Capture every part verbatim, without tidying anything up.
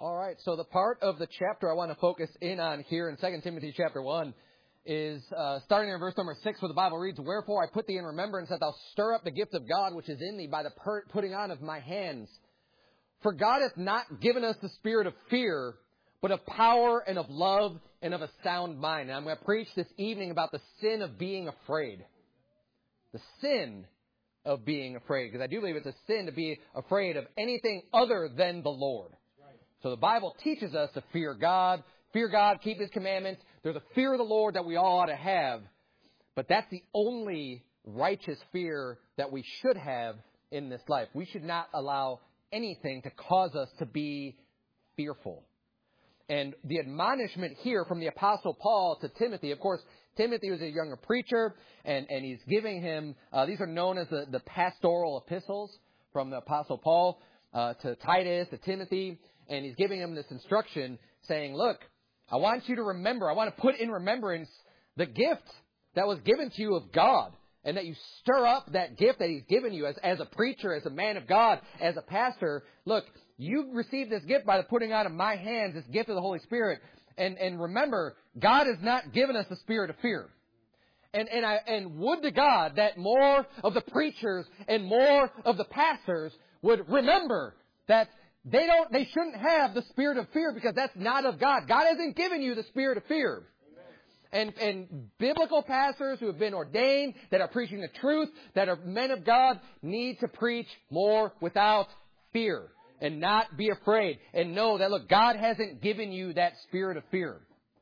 All right, so the part of the chapter I want to focus in on here in Second Timothy chapter one is uh, starting in verse number six where the Bible reads, "Wherefore I put thee in remembrance that thou stir up the gift of God which is in thee by the per- putting on of my hands. For God hath not given us the spirit of fear, but of power and of love and of a sound mind." And I'm going to preach this evening about the sin of being afraid. The sin of being afraid. Because I do believe it's a sin to be afraid of anything other than the Lord. So the Bible teaches us to fear God, fear God, keep His commandments. There's a fear of the Lord that we all ought to have. But that's the only righteous fear that we should have in this life. We should not allow anything to cause us to be fearful. And the admonishment here from the Apostle Paul to Timothy, of course, Timothy was a younger preacher, and, and he's giving him, uh, these are known as the, the pastoral epistles from the Apostle Paul uh, to Titus, to Timothy. And he's giving him this instruction saying, look, I want you to remember, I want to put in remembrance the gift that was given to you of God. And that you stir up that gift that He's given you as, as a preacher, as a man of God, as a pastor. Look, you received this gift by the putting out of my hands, this gift of the Holy Spirit. And, and remember, God has not given us the spirit of fear. And, and, I, and would to God that more of the preachers and more of the pastors would remember that They don't, they shouldn't have the spirit of fear because that's not of God. God hasn't given you the spirit of fear. And, and biblical pastors who have been ordained, that are preaching the truth, that are men of God, need to preach more without fear and not be afraid. And know that, look, God hasn't given you that spirit of fear.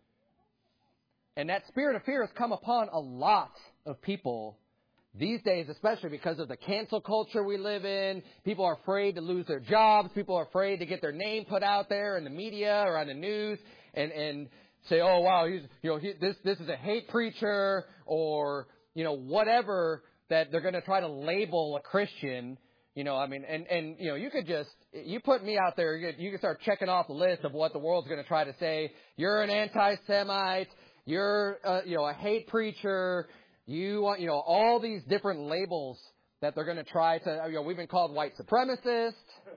And that spirit of fear has come upon a lot of people these days, especially because of the cancel culture we live in. People are afraid to lose their jobs. People are afraid to get their name put out there in the media or on the news and, and say, oh, wow, he's, you know, he, this, this is a hate preacher or, you know, whatever that they're going to try to label a Christian. You know, I mean, and, and, you know, you could just, you put me out there, you, you can start checking off the list of what the world's going to try to say. You're an anti-Semite. You're, uh, you know, a hate preacher. You want, you know, all these different labels that they're going to try to, you know, we've been called white supremacists.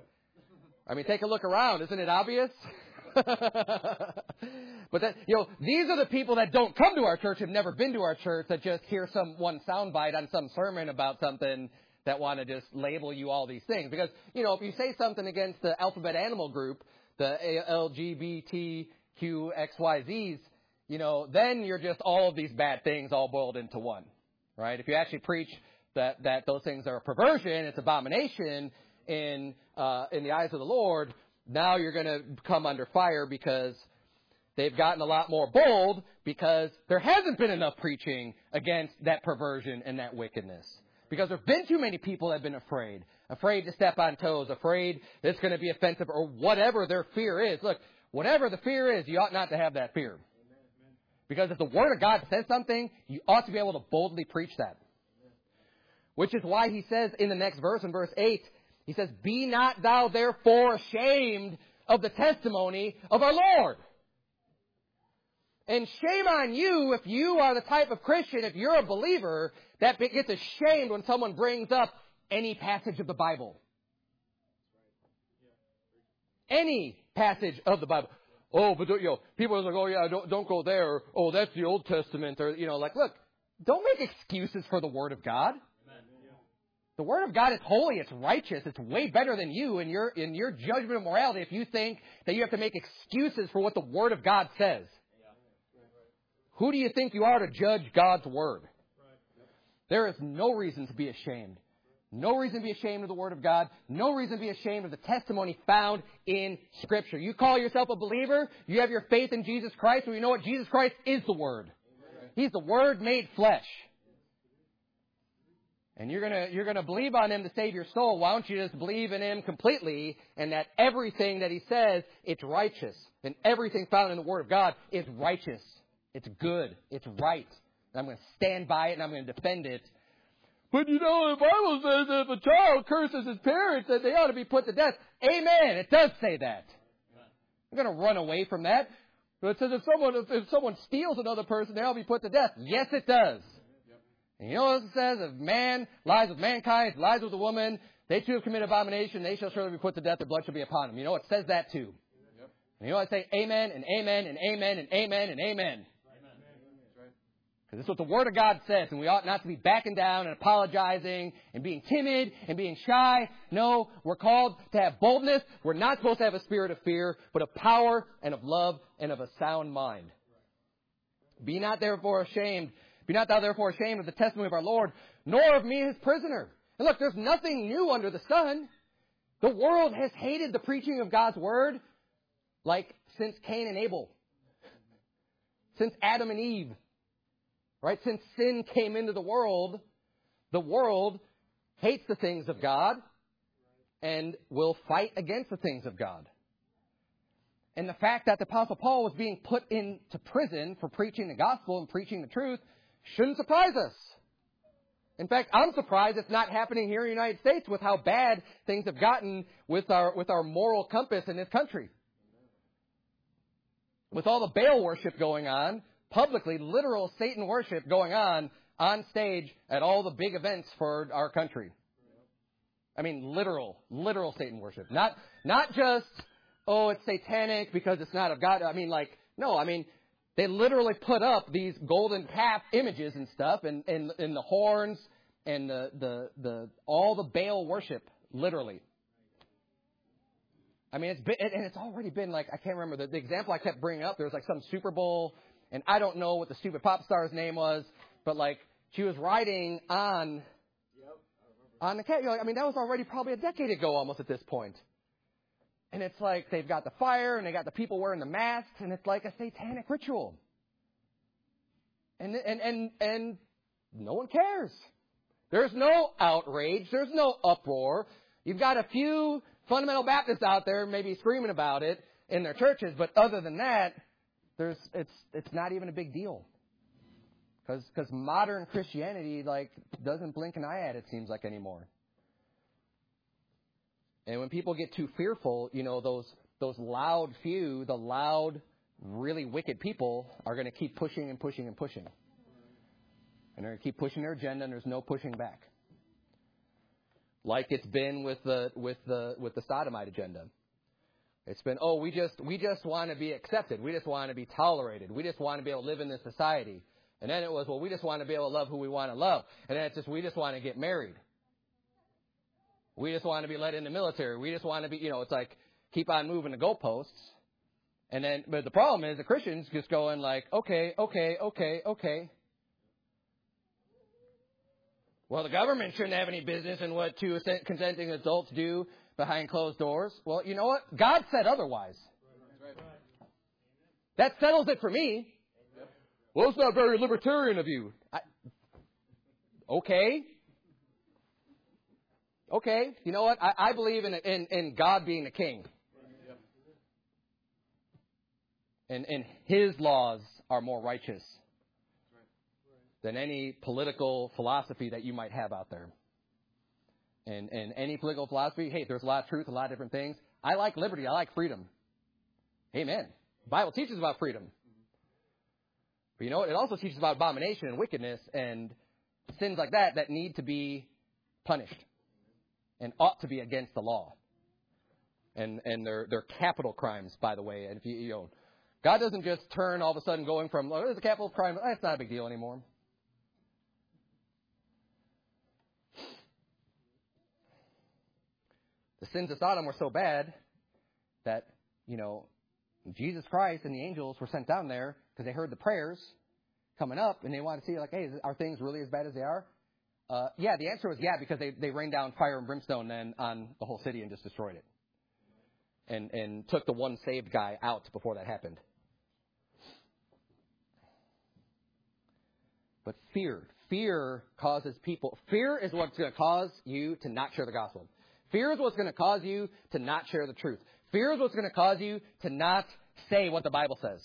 I mean, take a look around. Isn't it obvious? But that, you know, these are the people that don't come to our church, have never been to our church, that just hear some one soundbite on some sermon about something that want to just label you all these things. Because, you know, if you say something against the alphabet animal group, the L G B T Q X Y Zs, you know, then you're just all of these bad things all boiled into one, right? If you actually preach that, that those things are a perversion, it's abomination in, uh, in the eyes of the Lord, now you're going to come under fire because they've gotten a lot more bold because there hasn't been enough preaching against that perversion and that wickedness. Because there have been too many people that have been afraid, afraid to step on toes, afraid that it's going to be offensive or whatever their fear is. Look, whatever the fear is, you ought not to have that fear. Because if the Word of God says something, you ought to be able to boldly preach that. Which is why he says in the next verse, in verse eight, he says, "Be not thou therefore ashamed of the testimony of our Lord." And shame on you if you are the type of Christian, if you're a believer, that gets ashamed when someone brings up any passage of the Bible. Any passage of the Bible. Oh, but, you know, people are like, oh, yeah, don't, don't go there. Or, oh, that's the Old Testament. Or, you know, like, look, don't make excuses for the Word of God. Amen. The Word of God is holy. It's righteous. It's way better than you in your, in your judgment of morality if you think that you have to make excuses for what the Word of God says. Who do you think you are to judge God's Word? There is no reason to be ashamed. No reason to be ashamed of the Word of God. No reason to be ashamed of the testimony found in Scripture. You call yourself a believer. You have your faith in Jesus Christ. Well, you know what? Jesus Christ is the Word. Amen. He's the Word made flesh. And you're gonna you're gonna believe on Him to save your soul. Why don't you just believe in Him completely, and that everything that He says, it's righteous, and everything found in the Word of God is righteous. It's good. It's right. And I'm going to stand by it, and I'm going to defend it. But, you know, the Bible says that if a child curses his parents, that they ought to be put to death. Amen. It does say that. I'm going to run away from that. But it says if someone if, if someone steals another person, they ought to be put to death. Yes, it does. And you know what it says? If man lies with mankind, lies with a woman, they too have committed abomination, they shall surely be put to death, their blood shall be upon them. You know, it says that too. And you know I say amen and amen and amen and amen and amen. Because this is what the Word of God says, and we ought not to be backing down and apologizing and being timid and being shy. No, we're called to have boldness. We're not supposed to have a spirit of fear, but of power and of love and of a sound mind. Be not therefore ashamed. Be not thou therefore ashamed of the testimony of our Lord, nor of me his prisoner. And look, there's nothing new under the sun. The world has hated the preaching of God's Word like since Cain and Abel. Since Adam and Eve. Right? Since sin came into the world, the world hates the things of God and will fight against the things of God. And the fact that the Apostle Paul was being put into prison for preaching the gospel and preaching the truth shouldn't surprise us. In fact, I'm surprised it's not happening here in the United States with how bad things have gotten with our, with our moral compass in this country. With all the Baal worship going on, publicly, literal Satan worship going on on stage at all the big events for our country. I mean, literal, literal Satan worship. Not, not just, oh, it's satanic because it's not of God. I mean, like, no, I mean, they literally put up these golden calf images and stuff and, and, and the horns and the, the, the, all the Baal worship, literally. I mean, it's been, and it's already been like, I can't remember the, the example I kept bringing up. There was like some Super Bowl. And I don't know what the stupid pop star's name was, but like she was riding on on the cat. You know, I mean, that was already probably a decade ago, almost at this point. And it's like they've got the fire and they got the people wearing the masks, and it's like a satanic ritual. And and and and no one cares. There's no outrage. There's no uproar. You've got a few fundamental Baptists out there maybe screaming about it in their churches, but other than that, There's, it's, it's not even a big deal. Cause, cause modern Christianity, like, doesn't blink an eye at it, seems like, anymore. And when people get too fearful, you know, those, those loud few, the loud, really wicked people are going to keep pushing and pushing and pushing. And they're going to keep pushing their agenda, and there's no pushing back. Like it's been with the, with the, with the sodomite agenda. It's been, oh, we just we just want to be accepted. We just want to be tolerated. We just want to be able to live in this society. And then it was, well, we just want to be able to love who we want to love. And then it's just, we just want to get married. We just want to be let in the military. We just want to be, you know, it's like, keep on moving the goalposts. And then, but the problem is the Christians just going like, okay, okay, okay, okay. Well, the government shouldn't have any business in what two consenting adults do behind closed doors. Well, you know what? God said otherwise. That settles it for me. Well, it's not very libertarian of you. I, okay. Okay. You know what? I, I believe in, in in God being the king. And, and his laws are more righteous than any political philosophy that you might have out there. And, and any political philosophy, hey, there's a lot of truth, a lot of different things. I like liberty. I like freedom. Amen. The Bible teaches about freedom. But you know what? It also teaches about abomination and wickedness and sins like that that need to be punished and ought to be against the law. And and they're they're capital crimes, by the way. And if you, you know, God doesn't just turn all of a sudden going from, oh, it's a capital crime. That's not a big deal anymore. The sins of Sodom were so bad that, you know, Jesus Christ and the angels were sent down there because they heard the prayers coming up and they wanted to see, like, hey, are things really as bad as they are? Uh, yeah, the answer was yeah, because they, they rained down fire and brimstone then on the whole city and just destroyed it. And, and took the one saved guy out before that happened. But fear. Fear causes people. Fear is what's going to cause you to not share the gospel. Fear is what's going to cause you to not share the truth. Fear is what's going to cause you to not say what the Bible says.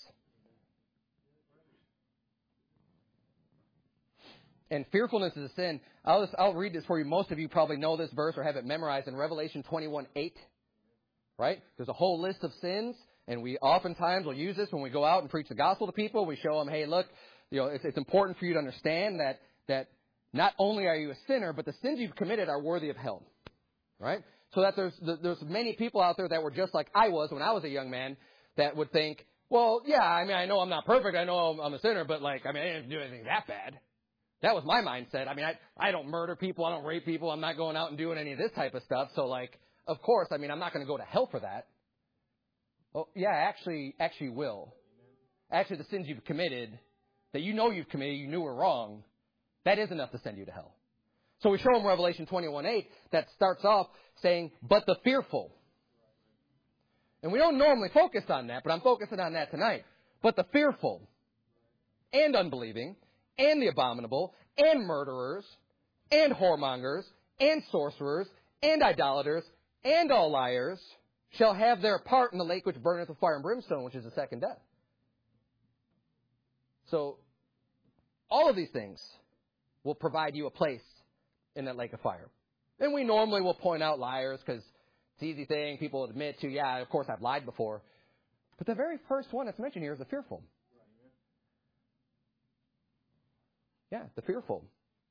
And fearfulness is a sin. I'll, just, I'll read this for you. Most of you probably know this verse or have it memorized in Revelation twenty-one eight. Right? There's a whole list of sins, and we oftentimes will use this when we go out and preach the gospel to people. We show them, hey, look, you know, it's, it's important for you to understand that that not only are you a sinner, but the sins you've committed are worthy of hell. Right? So that there's there's many people out there that were just like I was when I was a young man, that would think, well, yeah, I mean, I know I'm not perfect. I know I'm, I'm a sinner, but like, I mean, I didn't do anything that bad. That was my mindset. I mean, I, I don't murder people. I don't rape people. I'm not going out and doing any of this type of stuff. So like, of course, I mean, I'm not going to go to hell for that. Well, yeah, actually, actually will. Actually, the sins you've committed, that you know you've committed, you knew were wrong, that is enough to send you to hell. So we show them Revelation twenty-one eight that starts off saying, but the fearful. And we don't normally focus on that, but I'm focusing on that tonight. But the fearful and unbelieving and the abominable and murderers and whoremongers and sorcerers and idolaters and all liars shall have their part in the lake which burneth with fire and brimstone, which is the second death. So all of these things will provide you a place in that lake of fire. And we normally will point out liars because it's an easy thing. People admit to, yeah, of course I've lied before. But the very first one that's mentioned here is the fearful. Yeah, the fearful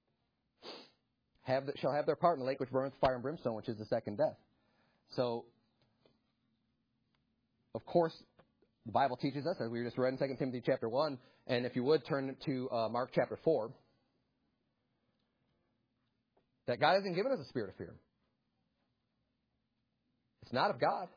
have shall have their part in the lake which burneth fire and brimstone, which is the second death. So, of course, the Bible teaches us, as we just read in Second Timothy chapter one, and if you would turn to uh, Mark chapter four, that God hasn't given us a spirit of fear. It's not of God.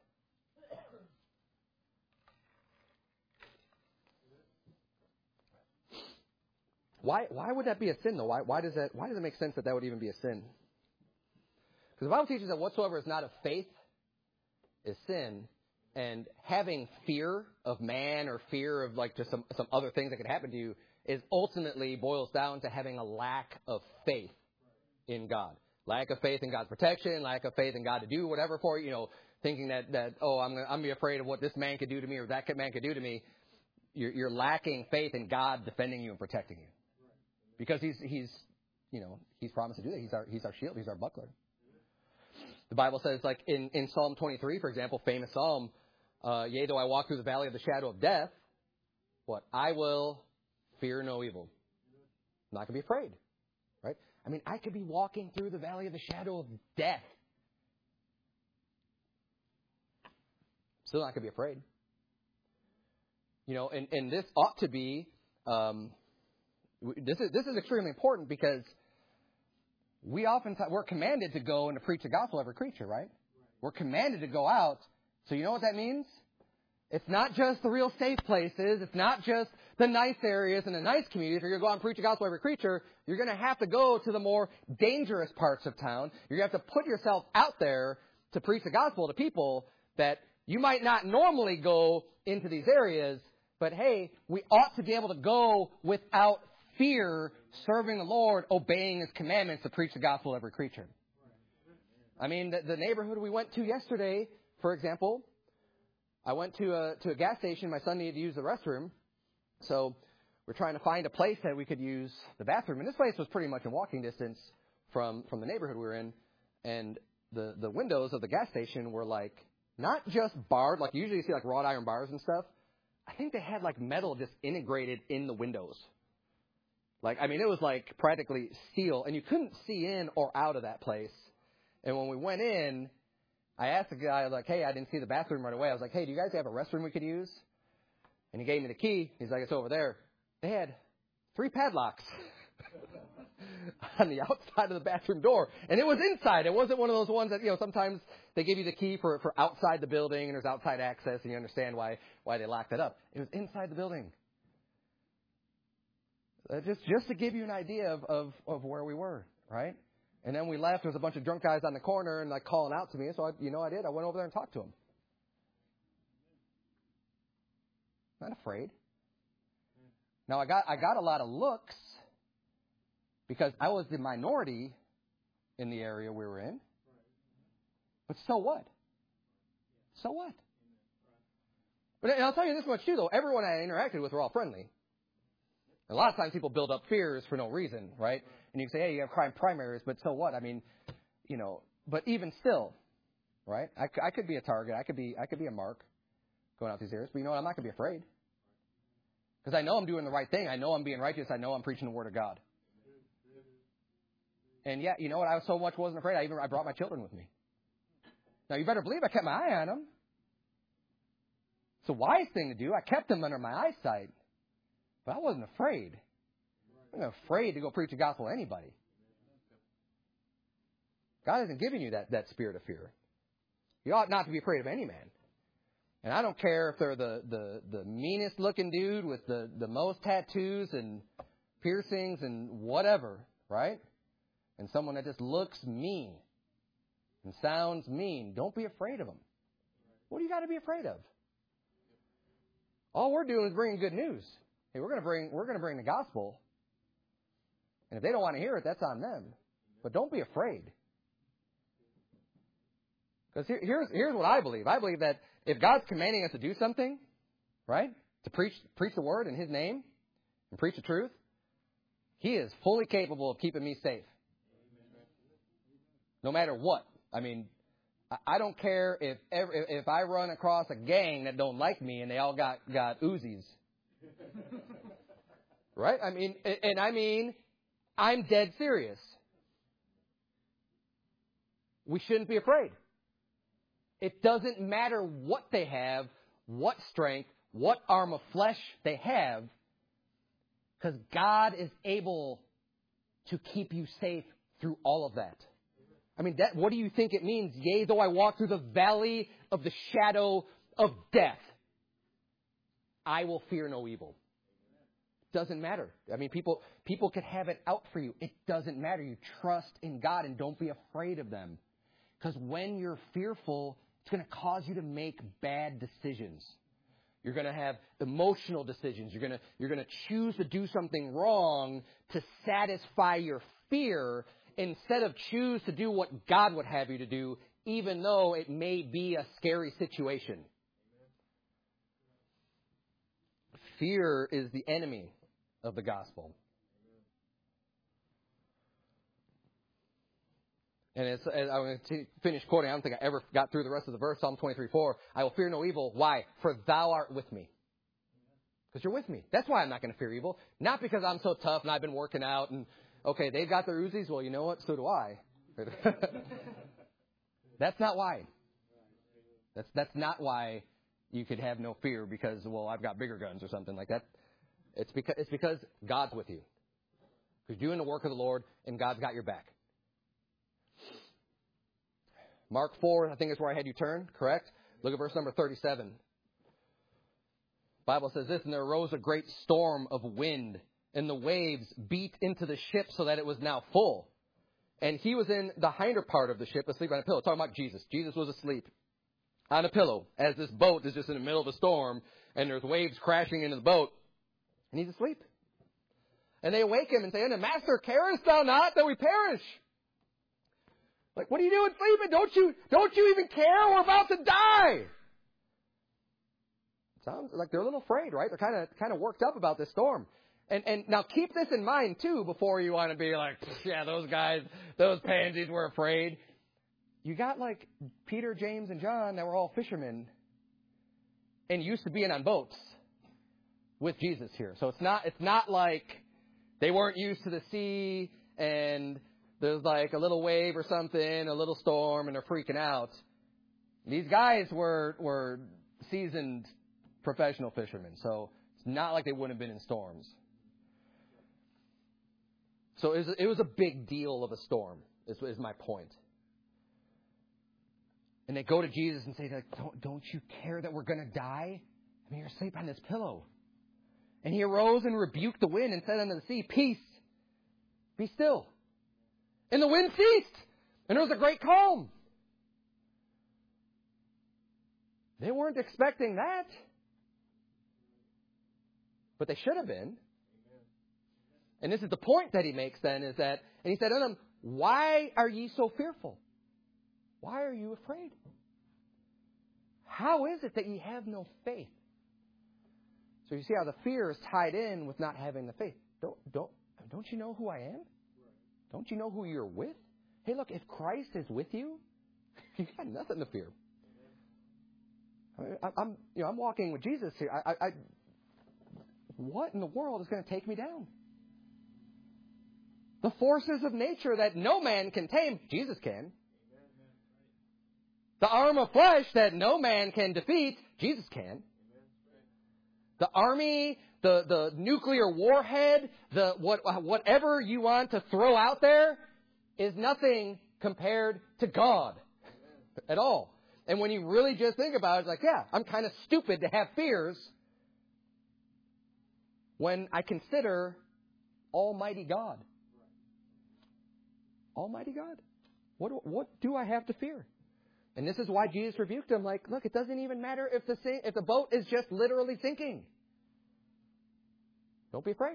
Why, why would that be a sin, though? Why, why, does that, why does it make sense that that would even be a sin? Because the Bible teaches that whatsoever is not of faith is sin, and having fear of man or fear of like just some, some other things that could happen to you is ultimately boils down to having a lack of faith in God. Lack of faith in God's protection, lack of faith in God to do whatever for you, you know, thinking that, that oh, I'm going to be afraid of what this man could do to me or that man could do to me. You're, you're lacking faith in God defending you and protecting you. Because he's, he's, you know, he's promised to do that. He's our, he's our shield. He's our buckler. The Bible says, like in, in Psalm twenty-three, for example, famous Psalm, uh, yea, though I walk through the valley of the shadow of death, what? I will fear no evil. I'm not going to be afraid. Right? I mean, I could be walking through the valley of the shadow of death. Still not going to be afraid. You know, and, and this ought to be, um, this is, this is extremely important because we often, we're commanded to go and to preach the gospel to every creature, right? We're commanded to go out. So you know what that means? It's not just the real safe places. It's not just the nice areas and the nice communities. If you're going to go out and preach the gospel to every creature, you're going to have to go to the more dangerous parts of town. You're going to have to put yourself out there to preach the gospel to people that you might not normally go into these areas. But hey, we ought to be able to go without fear, serving the Lord, obeying His commandments to preach the gospel to every creature. I mean, the, the neighborhood we went to yesterday, for example, I went to a, to a gas station. My son needed to use the restroom. So we're trying to find a place that we could use the bathroom. And this place was pretty much in walking distance from, from the neighborhood we were in. And the, the windows of the gas station were like, not just barred, like you usually see like wrought iron bars and stuff. I think they had like metal just integrated in the windows. Like, I mean, it was like practically steel, and you couldn't see in or out of that place. And when we went in, I asked the guy, like, hey, I didn't see the bathroom right away. I was like, hey, do you guys have a restroom we could use? And he gave me the key. He's like, it's over there. They had three padlocks on the outside of the bathroom door. And it was inside. It wasn't one of those ones that, you know, sometimes they give you the key for, for outside the building, and there's outside access, and you understand why, why they locked it up. It was inside the building. Uh, just just to give you an idea of, of, of where we were, right? And then we left. There was a bunch of drunk guys on the corner and like calling out to me. So, I, you know, I did. I went over there and talked to them. Not afraid. Now, I got I got a lot of looks because I was the minority in the area we were in. But so what? So what? But and I'll tell you this much too, though. Everyone I interacted with were all friendly. A lot of times people build up fears for no reason, right? And you can say, hey, you have crime primaries, but so what? I mean, you know, but even still, right? I, I could be a target. I could be I could be a mark going out these areas. But you know what? I'm not going to be afraid. Because I know I'm doing the right thing. I know I'm being righteous. I know I'm preaching the Word of God. And yeah, you know what? I so much wasn't afraid. I even I brought my children with me. Now, you better believe I kept my eye on them. It's a wise thing to do. I kept them under my eyesight. But I wasn't afraid. I wasn't afraid to go preach the gospel to anybody. God isn't giving you that, that spirit of fear. You ought not to be afraid of any man. And I don't care if they're the, the, the meanest looking dude with the, the most tattoos and piercings and whatever, right? And someone that just looks mean and sounds mean. Don't be afraid of them. What do you got to be afraid of? All we're doing is bringing good news. Hey, we're going to bring we're going to bring the gospel. And if they don't want to hear it, that's on them. But don't be afraid. Because here, here's here's what I believe. I believe that if God's commanding us to do something, right, to preach preach the word in His name and preach the truth, He is fully capable of keeping me safe. No matter what. I mean, I don't care if ever, if I run across a gang that don't like me and they all got, got Uzis. Right? I mean, and I mean, I'm dead serious. We shouldn't be afraid. It doesn't matter what they have, what strength, what arm of flesh they have, because God is able to keep you safe through all of that. I mean, that, what do you think it means? Yea, though I walk through the valley of the shadow of death, I will fear no evil. Doesn't matter. I mean, people people could have it out for you. It doesn't matter. You trust in God and don't be afraid of them. Because when you're fearful, it's going to cause you to make bad decisions. You're going to have emotional decisions. You're going to you're going to choose to do something wrong to satisfy your fear instead of choose to do what God would have you to do, even though it may be a scary situation. Fear is the enemy of the gospel. And as, as I'm going to finish quoting, I don't think I ever got through the rest of the verse, Psalm twenty-three four. I will fear no evil. Why? For thou art with me. Because you're with me. That's why I'm not going to fear evil. Not because I'm so tough and I've been working out and, okay, they've got their Uzis. Well, you know what? So do I. That's not why. That's that's not why you could have no fear because, well, I've got bigger guns or something like that. It's because it's because God's with you. Because you're doing the work of the Lord and God's got your back. Mark four, I think is where I had you turn, correct? Look at verse number thirty-seven. The Bible says this, and there arose a great storm of wind, and the waves beat into the ship so that it was now full. And he was in the hinder part of the ship, asleep on a pillow. Talking about Jesus. Jesus was asleep on a pillow as this boat is just in the middle of a storm, and there's waves crashing into the boat, and he's asleep. And they awake him and say, Master, carest thou not that we perish? Like, what are you doing sleeping? Don't you, don't you even care? We're about to die. Sounds like they're a little afraid, right? They're kind of, kind of worked up about this storm. And, and now keep this in mind too before you want to be like, yeah, those guys, those pansies were afraid. You got like Peter, James, and John that were all fishermen and used to being on boats with Jesus here. So it's not, it's not like they weren't used to the sea and there's like a little wave or something, a little storm, and they're freaking out. These guys were were seasoned professional fishermen, so it's not like they wouldn't have been in storms. So it was, it was a big deal of a storm, is, is my point. And they go to Jesus and say, like, don't, don't you care that we're going to die? I mean, you're asleep on this pillow. And he arose and rebuked the wind and said unto the sea, Peace, be still. And the wind ceased, and there was a great calm. They weren't expecting that. But they should have been. And this is the point that he makes then, is that, and he said unto them, Why are ye so fearful? Why are you afraid? How is it that ye have no faith? So you see how the fear is tied in with not having the faith. Don't, don't, don't you know who I am? Don't you know who you're with? Hey, look, if Christ is with you, you got nothing to fear. I mean, I'm, you know, I'm walking with Jesus here. I, I, I, what in the world is going to take me down? The forces of nature that no man can tame, Jesus can. The arm of flesh that no man can defeat, Jesus can. The army, the, the nuclear warhead, the what, whatever you want to throw out there is nothing compared to God at all. And when you really just think about it, it's like, yeah, I'm kind of stupid to have fears when I consider Almighty God. Almighty God. What, what do I have to fear? And this is why Jesus rebuked him. Like, look, it doesn't even matter if the if the boat is just literally sinking. Don't be afraid.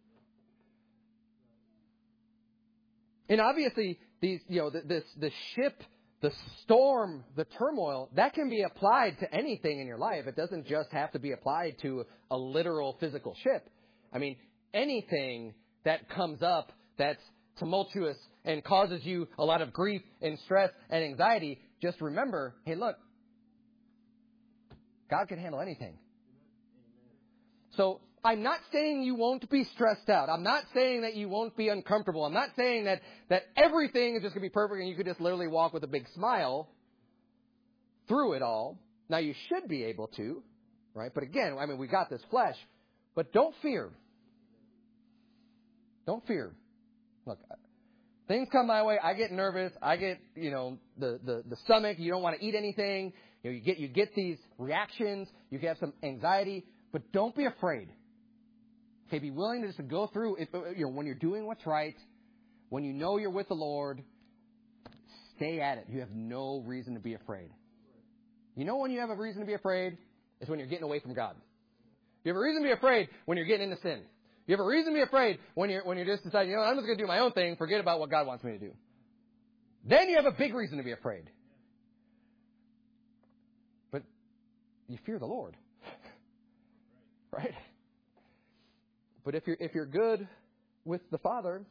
And obviously, these you know the, this the ship, the storm, the turmoil that can be applied to anything in your life. It doesn't just have to be applied to a literal physical ship. I mean, anything that comes up that's tumultuous and causes you a lot of grief and stress and anxiety. Just remember, hey, look, God can handle anything. So I'm not saying you won't be stressed out. I'm not saying that you won't be uncomfortable. I'm not saying that, that everything is just going to be perfect and you could just literally walk with a big smile through it all. Now, you should be able to, right? But again, I mean, we got this flesh. But don't fear. Don't fear. Look, things come my way. I get nervous. I get, you know, the, the, the stomach. You don't want to eat anything. You know, you get you get these reactions. You have some anxiety. But don't be afraid. Okay, be willing to just go through. If, you know, when you're doing what's right, when you know you're with the Lord, stay at it. You have no reason to be afraid. You know when you have a reason to be afraid? It's when you're getting away from God. You have a reason to be afraid when you're getting into sin. You have a reason to be afraid when you're when you're just deciding, you know, I'm just going to do my own thing, forget about what God wants me to do. Then you have a big reason to be afraid. But you fear the Lord. Right? But if you're if you're good with the Father,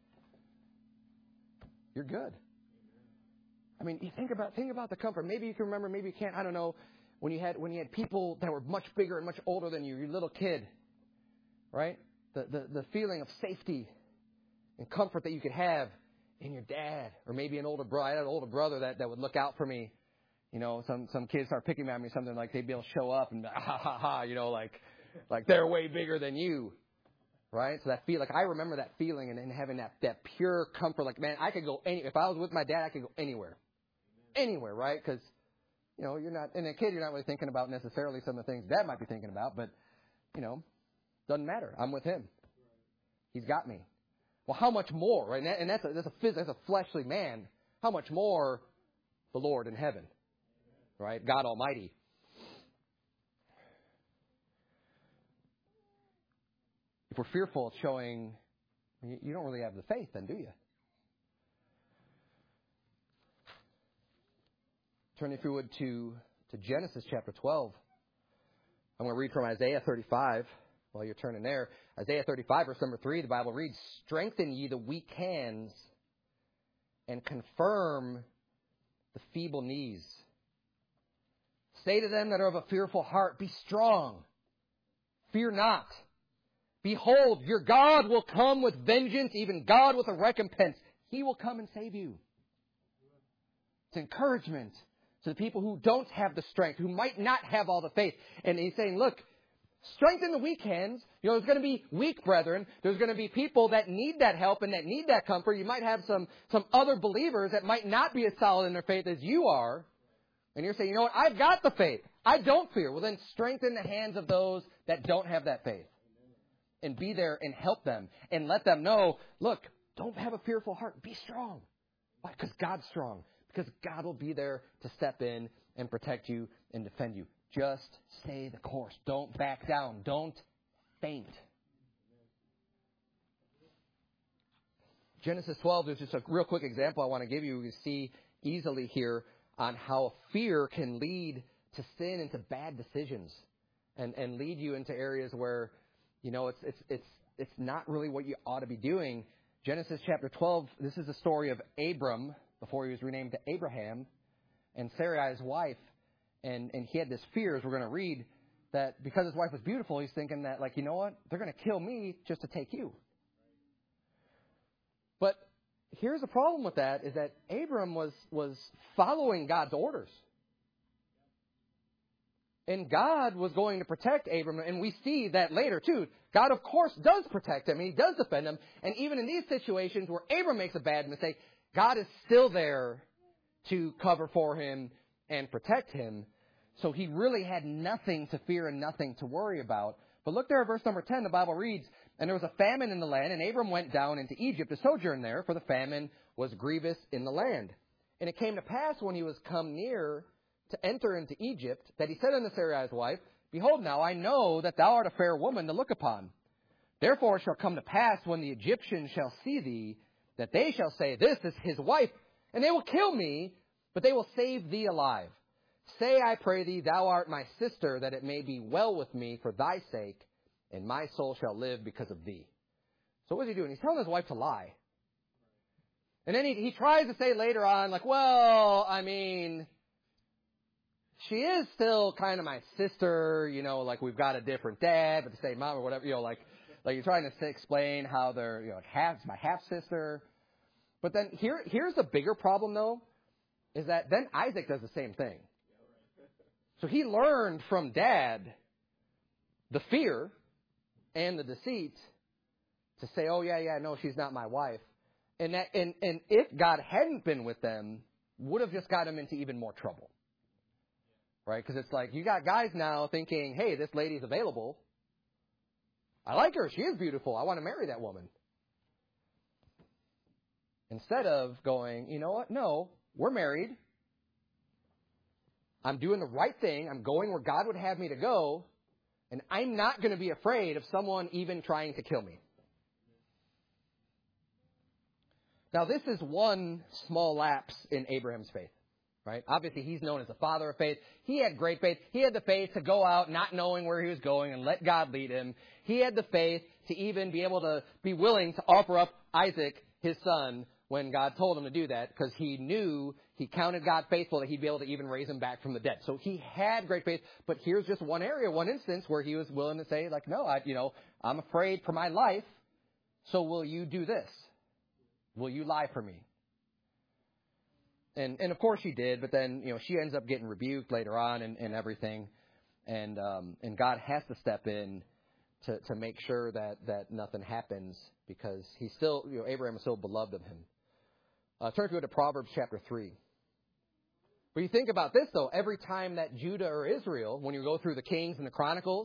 you're good. I mean, you think about think about the comfort. Maybe you can remember, maybe you can't, I don't know, when you had when you had people that were much bigger and much older than you, your little kid. Right? The, the the feeling of safety and comfort that you could have in your dad, or maybe an older brother. I had an older brother that, that would look out for me. You know, some some kids start picking at me, something like they'd be able to show up and ha ha ha, you know, like like they're way bigger than you, right? So that feel like I remember that feeling and, and having that that pure comfort. Like, man, I could go any. If I was with my dad, I could go anywhere, anywhere, right? Because you know, you're not, and a kid, you're not really thinking about necessarily some of the things dad might be thinking about, but you know. Doesn't matter. I'm with him. He's got me. Well, how much more, right? And that's a, that's a, phys- that's a fleshly man. How much more the Lord in heaven, right? God Almighty. If we're fearful, it's showing you don't really have the faith then, do you? Turn, if you would, to, to Genesis chapter twelve. I'm going to read from Isaiah thirty-five. While you're turning there, Isaiah thirty-five, verse number three, the Bible reads, "Strengthen ye the weak hands, and confirm the feeble knees. Say to them that are of a fearful heart, be strong, fear not. Behold, your God will come with vengeance, even God with a recompense. He will come and save you." It's encouragement to the people who don't have the strength, who might not have all the faith. And he's saying, look, strengthen the weak hands. You know, there's going to be weak brethren. There's going to be people that need that help and that need that comfort. You might have some, some other believers that might not be as solid in their faith as you are. And you're saying, you know what, I've got the faith. I don't fear. Well, then strengthen the hands of those that don't have that faith. And be there and help them. And let them know, look, don't have a fearful heart. Be strong. Why? Because God's strong. Because God will be there to step in and protect you and defend you. Just stay the course. Don't back down. Don't faint. Genesis twelve, there's just a real quick example I want to give you. You see easily here on how fear can lead to sin and to bad decisions and, and lead you into areas where, you know, it's, it's, it's, it's not really what you ought to be doing. Genesis chapter twelve, this is the story of Abram before he was renamed to Abraham, and Sarai, his wife. And and he had this fear, as we're going to read, that because his wife was beautiful, he's thinking that, like, you know what? They're going to kill me just to take you. But here's the problem with that, is that Abram was, was following God's orders. And God was going to protect Abram, and we see that later too. God, of course, does protect him, and he does defend him. And even in these situations where Abram makes a bad mistake, God is still there to cover for him and protect him. So he really had nothing to fear and nothing to worry about. But look there at verse number ten, the Bible reads, "And there was a famine in the land, and Abram went down into Egypt to sojourn there, for the famine was grievous in the land. And it came to pass when he was come near to enter into Egypt, that he said unto Sarai's wife, Behold now, I know that thou art a fair woman to look upon. Therefore it shall come to pass when the Egyptians shall see thee, that they shall say, This is his wife, and they will kill me, but they will save thee alive. Say, I pray thee, thou art my sister, that it may be well with me for thy sake, and my soul shall live because of thee." So what is he doing? He's telling his wife to lie. And then he, he tries to say later on, like, well, I mean, she is still kind of my sister, you know, like we've got a different dad, but the same mom or whatever, you know, like, like you're trying to say, explain how they're, you know, half, my half sister. But then here, here's the bigger problem though, is that then Isaac does the same thing. So he learned from dad the fear and the deceit to say, oh yeah, yeah, no, she's not my wife. And that, and, and if God hadn't been with them, would have just got him into even more trouble. Right? Because it's like, you got guys now thinking, hey, this lady's available. I like her. She is beautiful. I want to marry that woman. Instead of going, you know what? No, we're married. I'm doing the right thing. I'm going where God would have me to go. And I'm not going to be afraid of someone even trying to kill me. Now, this is one small lapse in Abraham's faith. Right? Obviously, he's known as the father of faith. He had great faith. He had the faith to go out not knowing where he was going and let God lead him. He had the faith to even be able to be willing to offer up Isaac, his son, when God told him to do that, because he knew, he counted God faithful that he'd be able to even raise him back from the dead. So he had great faith. But here's just one area, one instance where he was willing to say, like, no, I, you know, I'm afraid for my life. So will you do this? Will you lie for me? And, and of course she did, but then, you know, she ends up getting rebuked later on and, and everything. And, um, and God has to step in to, to make sure that, that nothing happens, because he's still, you know, Abraham is still beloved of him. Uh, turn to Proverbs chapter three. But you think about this though, every time that Judah or Israel, when you go through the Kings and the Chronicles,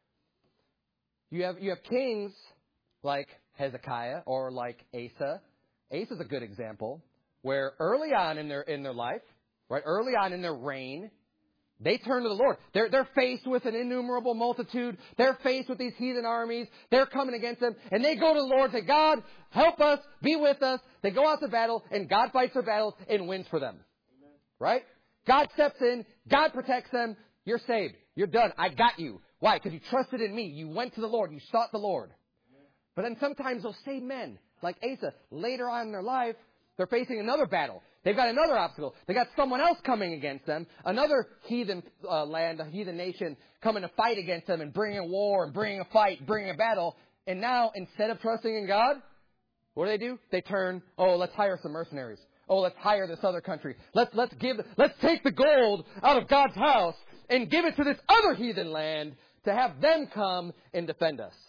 you have, you have kings like Hezekiah or like Asa. Asa's a good example. Where early on in their in their life, right, early on in their reign, they turn to the Lord. They're they're faced with an innumerable multitude. They're faced with these heathen armies. They're coming against them, and they go to the Lord and say, God, help us, be with us. They go out to battle, and God fights their battles and wins for them. Amen. Right? God steps in. God protects them. You're saved. You're done. I got you. Why? Because you trusted in me. You went to the Lord. You sought the Lord. Amen. But then sometimes those same men, like Asa, later on in their life, they're facing another battle. They've got another obstacle. They got someone else coming against them. Another heathen uh, land, a heathen nation coming to fight against them and bringing a war and bringing a fight, bringing a battle. And now, instead of trusting in God, what do they do? They turn, oh, let's hire some mercenaries. Oh, let's hire this other country. Let's, let's give, let's take the gold out of God's house and give it to this other heathen land to have them come and defend us.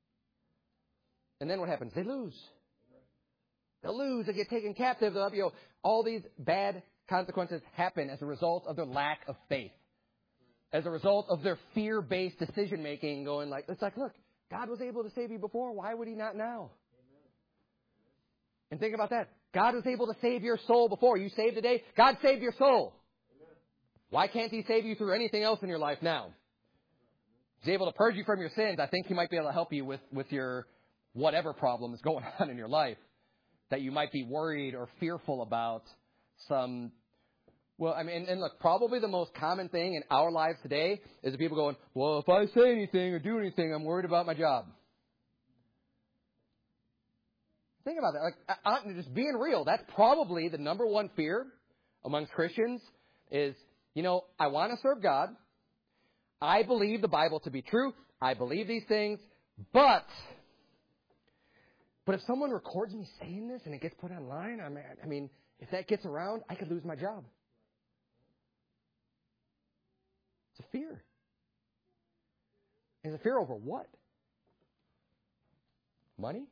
And then what happens? They lose. They'll lose. They get taken captive. They'll have, you know, all these bad consequences happen as a result of their lack of faith. As a result of their fear-based decision-making going like, it's like, look, God was able to save you before. Why would he not now? And think about that. God was able to save your soul before. You saved today. God saved your soul. Why can't he save you through anything else in your life now? He's able to purge you from your sins. I think he might be able to help you with, with your whatever problem is going on in your life that you might be worried or fearful about. Some, well, I mean, and look, probably the most common thing in our lives today is the people going, well, if I say anything or do anything, I'm worried about my job. Think about that. Like, I, I, just being real, that's probably the number one fear amongst Christians is, you know, I want to serve God. I believe the Bible to be true. I believe these things, but... But if someone records me saying this and it gets put online, I mean, I mean, if that gets around, I could lose my job. It's a fear. Is it fear over what? Money?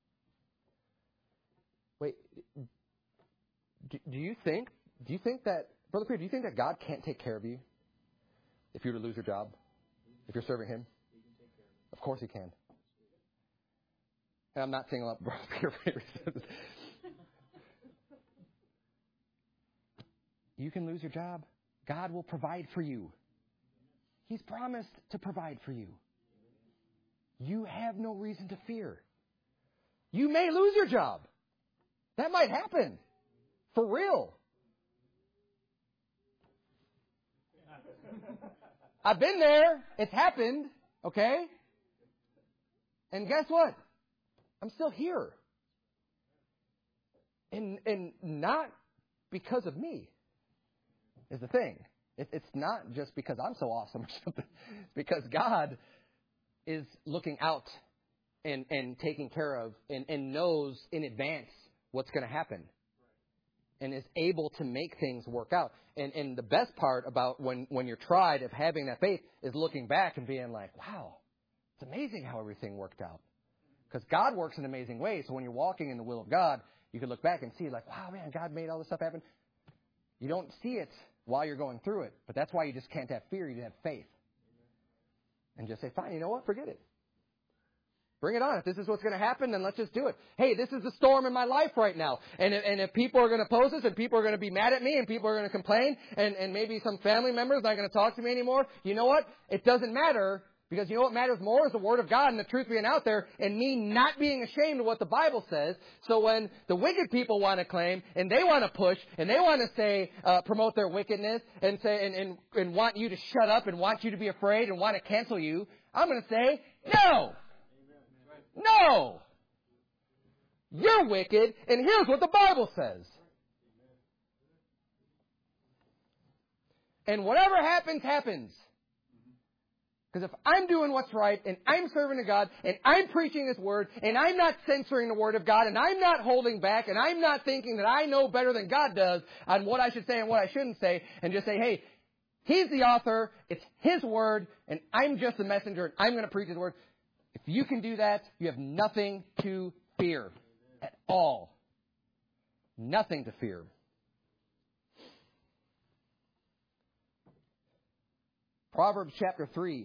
Wait, do, do you think, do you think that, Brother Peter, do you think that God can't take care of you if you were to lose your job? If you're serving Him? Of course He can. And I'm not singling up Brother Peter for any reason. You can lose your job. God will provide for you. He's promised to provide for you. You have no reason to fear. You may lose your job. That might happen. For real. I've been there. It's happened. Okay? And guess what? I'm still here. And, and not because of me is the thing. It, it's not just because I'm so awesome or something. It's because God is looking out and, and taking care of and, and knows in advance what's going to happen. And is able to make things work out. And, and the best part about when, when you're tried of having that faith is looking back and being like, wow, it's amazing how everything worked out. Because God works in amazing ways. So when you're walking in the will of God, you can look back and see like, wow, man, God made all this stuff happen. You don't see it while you're going through it. But that's why you just can't have fear. You have faith. And just say, fine, you know what? Forget it. Bring it on. If this is what's going to happen, then let's just do it. Hey, this is the storm in my life right now. And if, and if people are going to oppose this and people are going to be mad at me and people are going to complain and, and maybe some family members aren't going to talk to me anymore, you know what? It doesn't matter because you know what matters more is the Word of God and the truth being out there and me not being ashamed of what the Bible says. So when the wicked people want to claim and they want to push and they want to say, uh, promote their wickedness and say, and, and, and want you to shut up and want you to be afraid and want to cancel you, I'm going to say, no! No! You're wicked, and here's what the Bible says. And whatever happens, happens. Because if I'm doing what's right, and I'm serving to God, and I'm preaching His Word, and I'm not censoring the Word of God, and I'm not holding back, and I'm not thinking that I know better than God does on what I should say and what I shouldn't say, and just say, hey, He's the author, it's His Word, and I'm just the messenger, and I'm going to preach His Word. If you can do that, you have nothing to fear at all. Nothing to fear. Proverbs chapter three.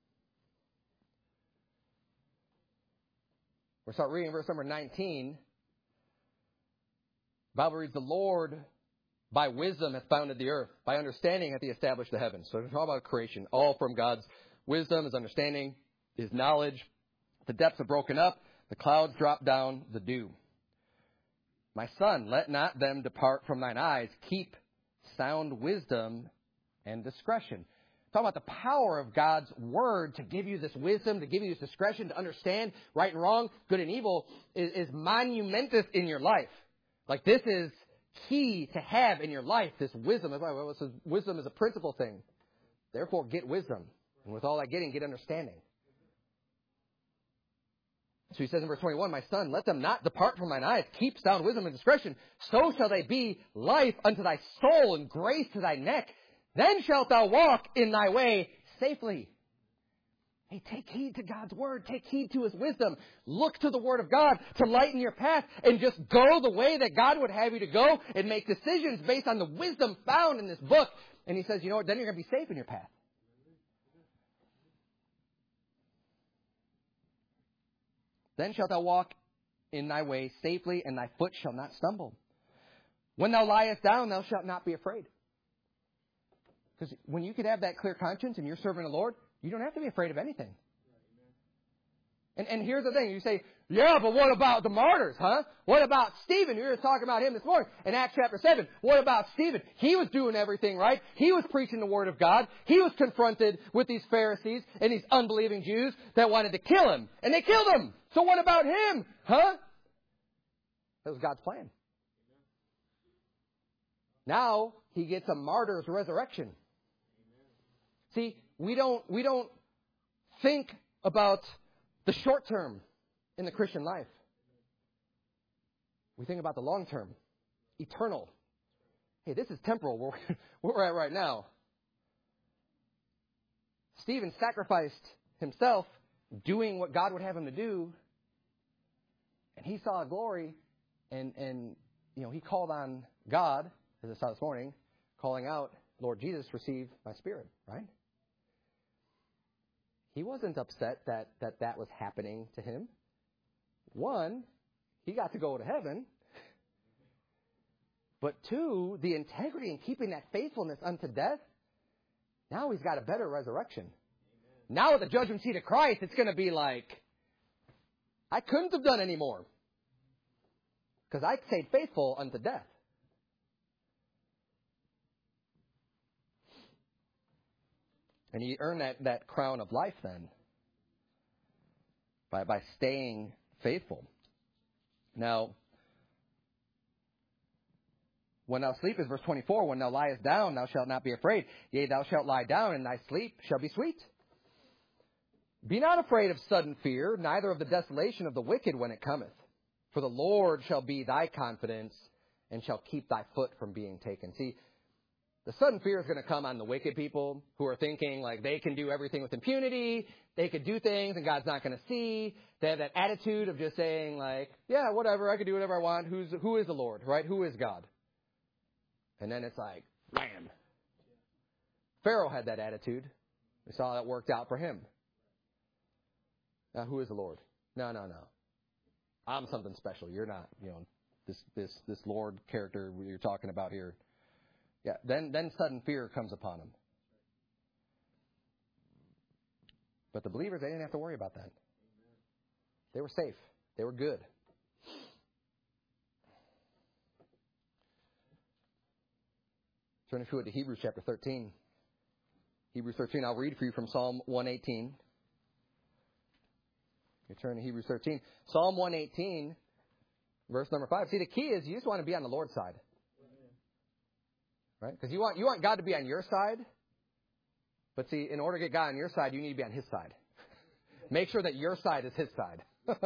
We'll start reading verse number nineteen. The Bible reads, the Lord by wisdom hath founded the earth. By understanding hath He established the heavens. So we're talking about creation. All from God's wisdom, His understanding, His knowledge. The depths are broken up, the clouds drop down, the dew. My son, let not them depart from thine eyes. Keep sound wisdom and discretion. Talking about the power of God's Word to give you this wisdom, to give you this discretion, to understand right and wrong, good and evil, is, is monumentous in your life. Like this is key to have in your life, this wisdom. That's why it says wisdom is a principal thing. Therefore, get wisdom. And with all that getting, get understanding. So he says in verse twenty-one, my son, let them not depart from thine eyes. Keep sound wisdom and discretion. So shall they be life unto thy soul and grace to thy neck. Then shalt thou walk in thy way safely. Hey, take heed to God's Word. Take heed to His wisdom. Look to the Word of God to lighten your path and just go the way that God would have you to go and make decisions based on the wisdom found in this book. And he says, you know what? Then you're going to be safe in your path. Then shalt thou walk in thy way safely, and thy foot shall not stumble. When thou liest down, thou shalt not be afraid. Because when you can have that clear conscience and you're serving the Lord, you don't have to be afraid of anything. And, and here's the thing. You say, yeah, but what about the martyrs, huh? What about Stephen? You were talking about him this morning in Acts chapter seven. What about Stephen? He was doing everything right. He was preaching the Word of God. He was confronted with these Pharisees and these unbelieving Jews that wanted to kill him. And they killed him. So what about him, huh? That was God's plan. Now he gets a martyr's resurrection. See, we don't, we don't think about the short term in the Christian life. We think about the long term, eternal. Hey, this is temporal where we're at right now. Stephen sacrificed himself doing what God would have him to do. And he saw glory, and, and you know, he called on God, as I saw this morning, calling out, Lord Jesus, receive my spirit, right? He wasn't upset that that, that was happening to him. One, he got to go to heaven. But two, the integrity in keeping that faithfulness unto death, now he's got a better resurrection. Amen. Now at the judgment seat of Christ, it's going to be like, I couldn't have done any more. Because I stayed faithful unto death. And he earned that, that crown of life then by, by staying faithful. Now, when thou sleepest, verse twenty-four, when thou liest down, thou shalt not be afraid. Yea, thou shalt lie down, and thy sleep shall be sweet. Be not afraid of sudden fear, neither of the desolation of the wicked when it cometh. For the Lord shall be thy confidence, and shall keep thy foot from being taken. See, the sudden fear is going to come on the wicked people who are thinking like they can do everything with impunity. They could do things and God's not going to see. They have that attitude of just saying like, yeah, whatever, I can do whatever I want. Who's, who is the Lord, right? Who is God? And then it's like, wham. Pharaoh had that attitude. We saw that worked out for him. Now, who is the Lord? No, no, no. I'm something special. You're not, you know, this this this Lord character you're talking about here. Yeah, then then sudden fear comes upon him. But the believers, they didn't have to worry about that. They were safe. They were good. Turn if you would to Hebrews chapter thirteen. Hebrews thirteen, I'll read for you from Psalm one eighteen. You turn to Hebrews thirteen. Psalm one eighteen, verse number five. See, the key is you just want to be on the Lord's side. Right? Because you want, you want God to be on your side. But see, in order to get God on your side, you need to be on His side. Make sure that your side is His side.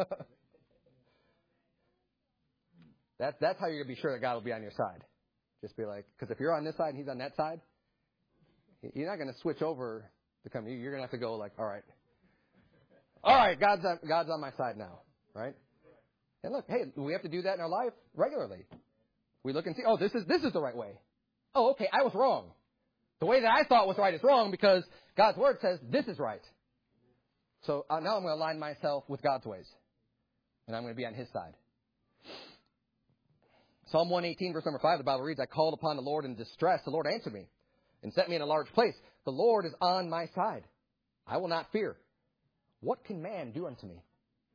that, that's how you're going to be sure that God will be on your side. Just be like, because if you're on this side and He's on that side, you're not going to switch over to come. You're going to have to go like, all right. All right, God's on, God's on my side now, right? And look, hey, we have to do that in our life regularly. We look and see, oh, this is this is the right way. Oh, okay, I was wrong. The way that I thought was right is wrong because God's Word says this is right. So uh, now I'm going to align myself with God's ways. And I'm going to be on His side. Psalm one eighteen, verse number five, the Bible reads, I called upon the Lord in distress. The Lord answered me and set me in a large place. The Lord is on my side. I will not fear. What can man do unto me?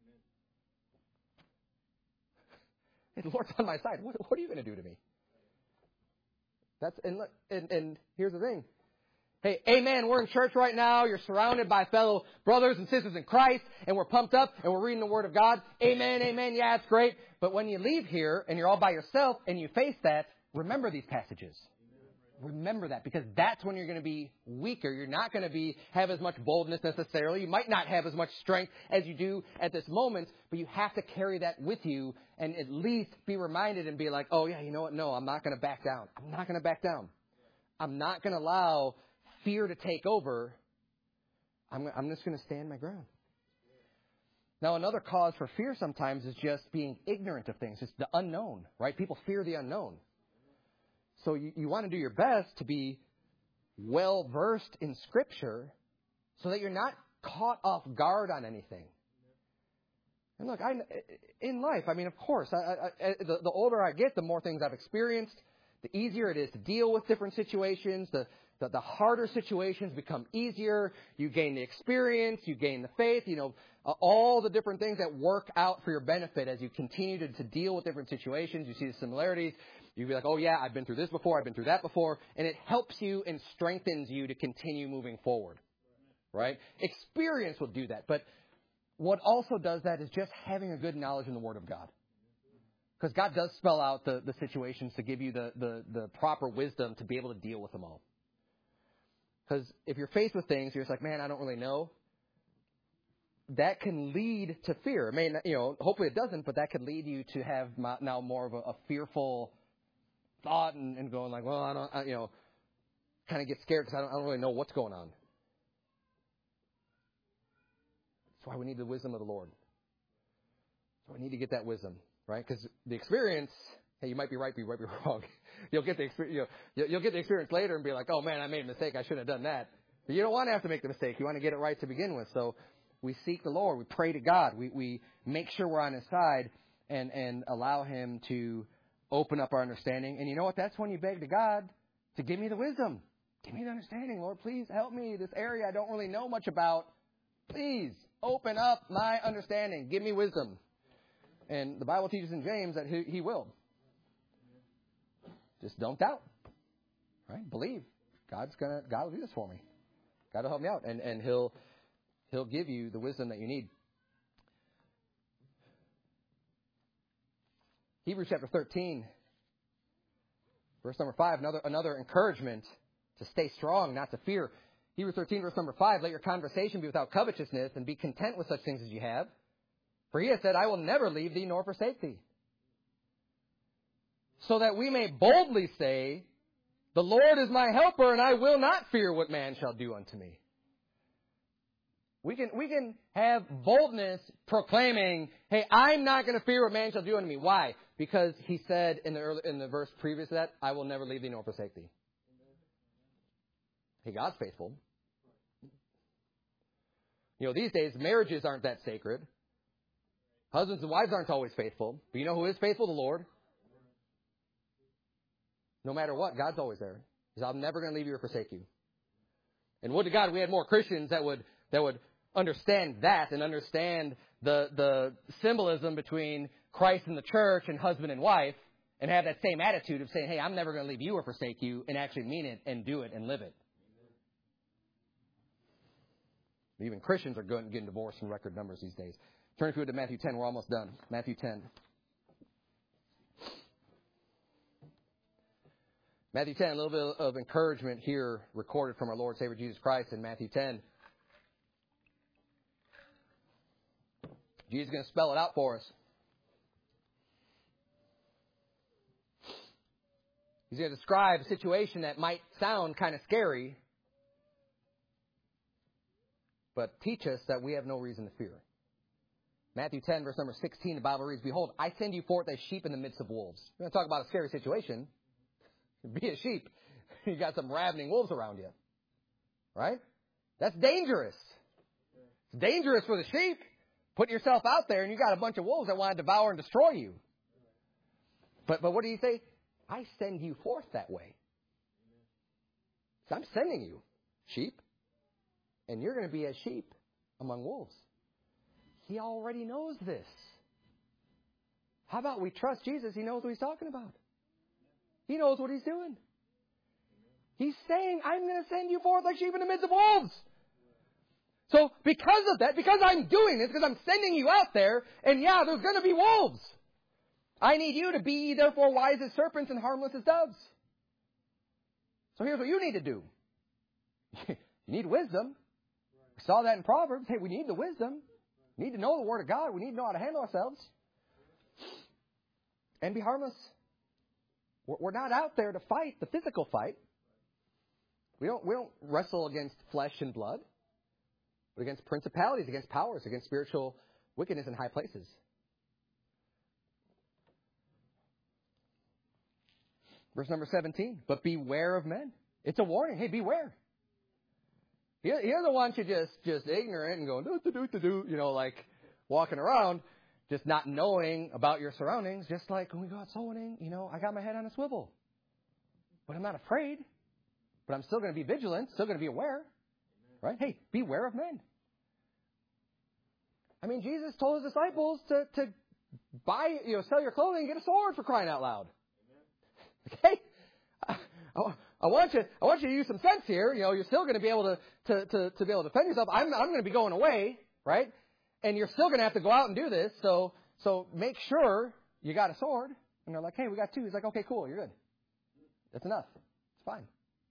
Hey, the Lord's on my side. What, what are you going to do to me? That's and, look, and and here's the thing. Hey, amen, we're in church right now. You're surrounded by fellow brothers and sisters in Christ, and we're pumped up, and we're reading the Word of God. Amen, amen, yeah, it's great. But when you leave here, and you're all by yourself, and you face that, remember these passages. Remember that, because that's when you're going to be weaker. You're not going to be have as much boldness necessarily. You might not have as much strength as you do at this moment, but you have to carry that with you and at least be reminded and be like, oh, yeah, you know what? No, I'm not going to back down. I'm not going to back down. I'm not going to allow fear to take over. I'm, I'm just going to stand my ground. Now, another cause for fear sometimes is just being ignorant of things. It's the unknown, right? People fear the unknown. So you, you want to do your best to be well-versed in Scripture so that you're not caught off guard on anything. And look, I, in life, I mean, of course, I, I, the, the older I get, the more things I've experienced, the easier it is to deal with different situations. The, the, the harder situations become easier. You gain the experience. You gain the faith. You know, uh, all the different things that work out for your benefit as you continue to, to deal with different situations. You see the similarities. You'd be like, oh, yeah, I've been through this before. I've been through that before. And it helps you and strengthens you to continue moving forward. Right? Experience will do that. But what also does that is just having a good knowledge in the Word of God. Because God does spell out the, the situations to give you the, the, the proper wisdom to be able to deal with them all. Because if you're faced with things, you're just like, man, I don't really know. That can lead to fear. I mean, you know, hopefully it doesn't, but that could lead you to have now more of a, a fearful thought and, and going like, well, I don't, I, you know, kind of get scared because I don't, I don't really know what's going on. That's why we need the wisdom of the Lord. So we need to get that wisdom, right? Because the experience, hey, you might be right, you might be wrong. You'll get the experience, you'll, you'll get the experience later and be like, oh man, I made a mistake. I shouldn't have done that. But you don't want to have to make the mistake. You want to get it right to begin with. So we seek the Lord. We pray to God. We, we make sure we're on His side and, and allow Him to open up our understanding. And you know what? That's when you beg to God to give me the wisdom. Give me the understanding. Lord, please help me. This area I don't really know much about. Please open up my understanding. Give me wisdom. And the Bible teaches in James that he, he will. Just don't doubt. Right? Believe. God's gonna God will do this for me. God will help me out. And and He'll He'll give you the wisdom that you need. Hebrews chapter thirteen, verse number five, another another encouragement to stay strong, not to fear. Hebrews thirteen, verse number five, let your conversation be without covetousness and be content with such things as you have. For He has said, I will never leave thee nor forsake thee. So that we may boldly say, the Lord is my helper, and I will not fear what man shall do unto me. We can, we can have boldness proclaiming, hey, I'm not going to fear what man shall do unto me. Why? Because He said in the early, in the verse previous to that, I will never leave thee nor forsake thee. Hey, God's faithful. You know, these days, marriages aren't that sacred. Husbands and wives aren't always faithful. But you know who is faithful? The Lord. No matter what, God's always there. He says, I'm never going to leave you or forsake you. And would to God we had more Christians that would that would understand that and understand the the symbolism between Christ and the church and husband and wife and have that same attitude of saying, hey, I'm never going to leave you or forsake you, and actually mean it and do it and live it. Even Christians are going, getting divorced in record numbers these days. Turn if you would to Matthew ten. We're almost done. Matthew ten. Matthew ten, a little bit of encouragement here recorded from our Lord and Savior Jesus Christ in Matthew ten. Jesus is going to spell it out for us. He's going to describe a situation that might sound kind of scary, but teach us that we have no reason to fear. Matthew ten, verse number sixteen, the Bible reads, Behold, I send you forth as sheep in the midst of wolves. We're going to talk about a scary situation. Be a sheep. You got some ravening wolves around you. Right? That's dangerous. It's dangerous for the sheep. Put yourself out there and you got a bunch of wolves that want to devour and destroy you. But but what do you say? I send you forth that way. So I'm sending you, sheep. And you're going to be as sheep among wolves. He already knows this. How about we trust Jesus? He knows what He's talking about. He knows what He's doing. He's saying, I'm going to send you forth like sheep in the midst of wolves. So because of that, because I'm doing this, because I'm sending you out there, and yeah, there's going to be wolves. I need you to be therefore wise as serpents and harmless as doves. So here's what you need to do. You need wisdom. We saw that in Proverbs. Hey, we need the wisdom. We need to know the Word of God. We need to know how to handle ourselves. And be harmless. We're not out there to fight the physical fight. We don't, we don't wrestle against flesh and blood, but against principalities, against powers, against spiritual wickedness in high places. Verse number seventeen, but beware of men. It's a warning. Hey, beware. He, he doesn't want you just, just ignorant and going, do, do, do, do, do, you know, like walking around, just not knowing about your surroundings, just like when we go out soul winning, you know, I got my head on a swivel. But I'm not afraid. But I'm still going to be vigilant, still going to be aware. Right? Hey, beware of men. I mean, Jesus told His disciples to, to buy, you know, sell your clothing and get a sword, for crying out loud. Okay? I, I want you, I want you to use some sense here. You know, you're still going to be able to, to, to, to be able to defend yourself. I'm, I'm going to be going away, right? And you're still going to have to go out and do this. So, so make sure you got a sword. And they're like, hey, we got two. He's like, okay, cool. You're good. That's enough. It's fine.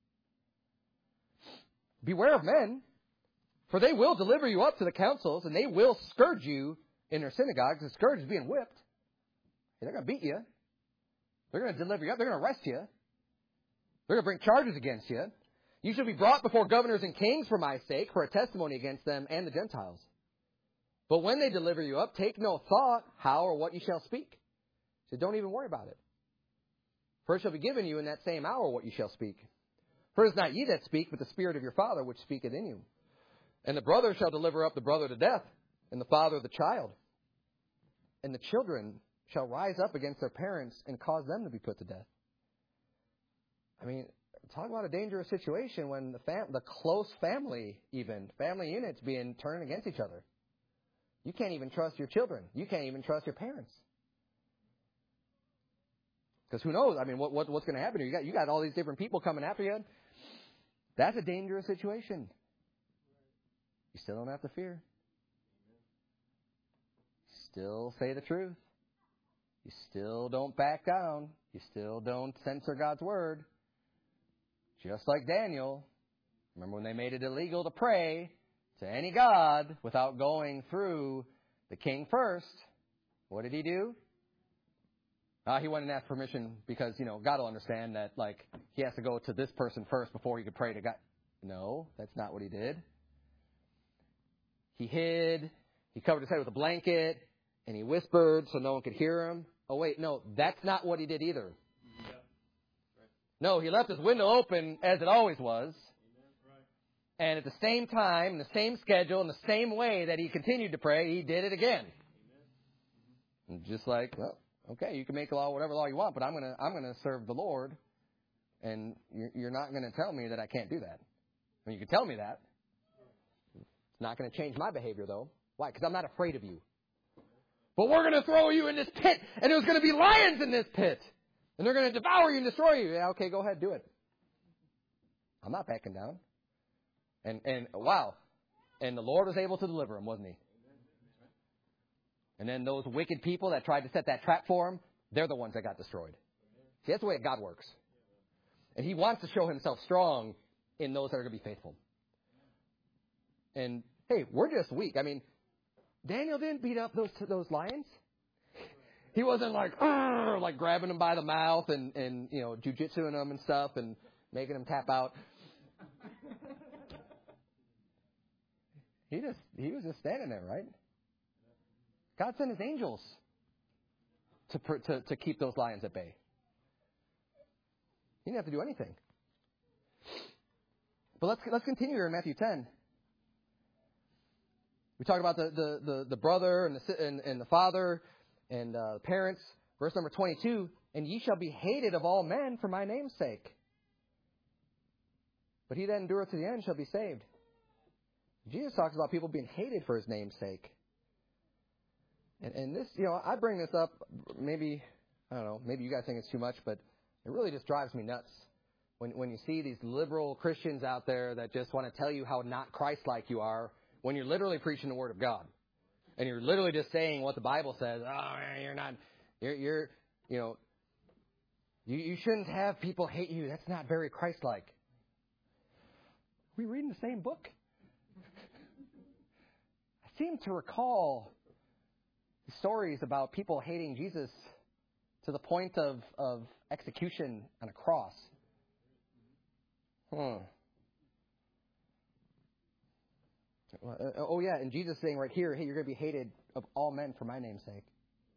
Beware of men, for they will deliver you up to the councils, and they will scourge you in their synagogues. The scourge is being whipped. They're going to beat you. They're going to deliver you up. They're going to arrest you. They're going to bring charges against you. You shall be brought before governors and kings for my sake, for a testimony against them and the Gentiles. But when they deliver you up, take no thought how or what you shall speak. So don't even worry about it. For it shall be given you in that same hour what you shall speak. For it is not ye that speak, but the Spirit of your Father which speaketh in you. And the brother shall deliver up the brother to death, and the father the child. And the children shall rise up against their parents and cause them to be put to death. I mean, talk about a dangerous situation when the fam- the close family, even, family units being turned against each other. You can't even trust your children. You can't even trust your parents. Because who knows? I mean, what, what what's going to happen here? You got, you got all these different people coming after you. That's a dangerous situation. You still don't have to fear. You still say the truth. You still don't back down. You still don't censor God's word. Just like Daniel. Remember when they made it illegal to pray to any god without going through the king first? What did he do? Uh, he went and asked permission because, you know, God will understand that, like, he has to go to this person first before he could pray to God. No, that's not what he did. He hid. He covered his head with a blanket, and he whispered so no one could hear him. Oh, wait, no, that's not what he did either. Yeah. Right. No, he left his window open as it always was. Right. And at the same time, in the same schedule, in the same way that he continued to pray, he did it again. And just like, well, okay, you can make law whatever law you want, but I'm gonna I'm gonna serve the Lord, and you're, you're not gonna tell me that I can't do that. I mean, you can tell me that. It's not gonna change my behavior, though. Why? Because I'm not afraid of you. But we're gonna throw you in this pit, and there's gonna be lions in this pit, and they're gonna devour you and destroy you. Yeah, okay, go ahead, do it. I'm not backing down. And and wow, and the Lord was able to deliver him, wasn't he? And then those wicked people that tried to set that trap for him, they're the ones that got destroyed. See, that's the way God works. And he wants to show himself strong in those that are going to be faithful. And, hey, we're just weak. I mean, Daniel didn't beat up those those lions. He wasn't like, like grabbing them by the mouth and, and you know, jujitsuing them and stuff and making them tap out. He just he was just standing there, right? God sent his angels to, to to keep those lions at bay. He didn't have to do anything. But let's let's continue here in Matthew ten. We talked about the the, the, the brother and the and, and the father and uh, the parents. Verse number twenty-two: And ye shall be hated of all men for my name's sake. But he that endureth to the end shall be saved. Jesus talks about people being hated for his name's sake. And, and this, you know, I bring this up, maybe, I don't know, maybe you guys think it's too much, but it really just drives me nuts when when you see these liberal Christians out there that just want to tell you how not Christ-like you are when you're literally preaching the Word of God. And you're literally just saying what the Bible says. Oh, you're not, you're, you're you know, you, you shouldn't have people hate you. That's not very Christ-like. Are we reading the same book? I seem to recall stories about people hating Jesus to the point of, of execution on a cross. Hmm. Oh, yeah, and Jesus saying right here, hey, you're going to be hated of all men for my name's sake.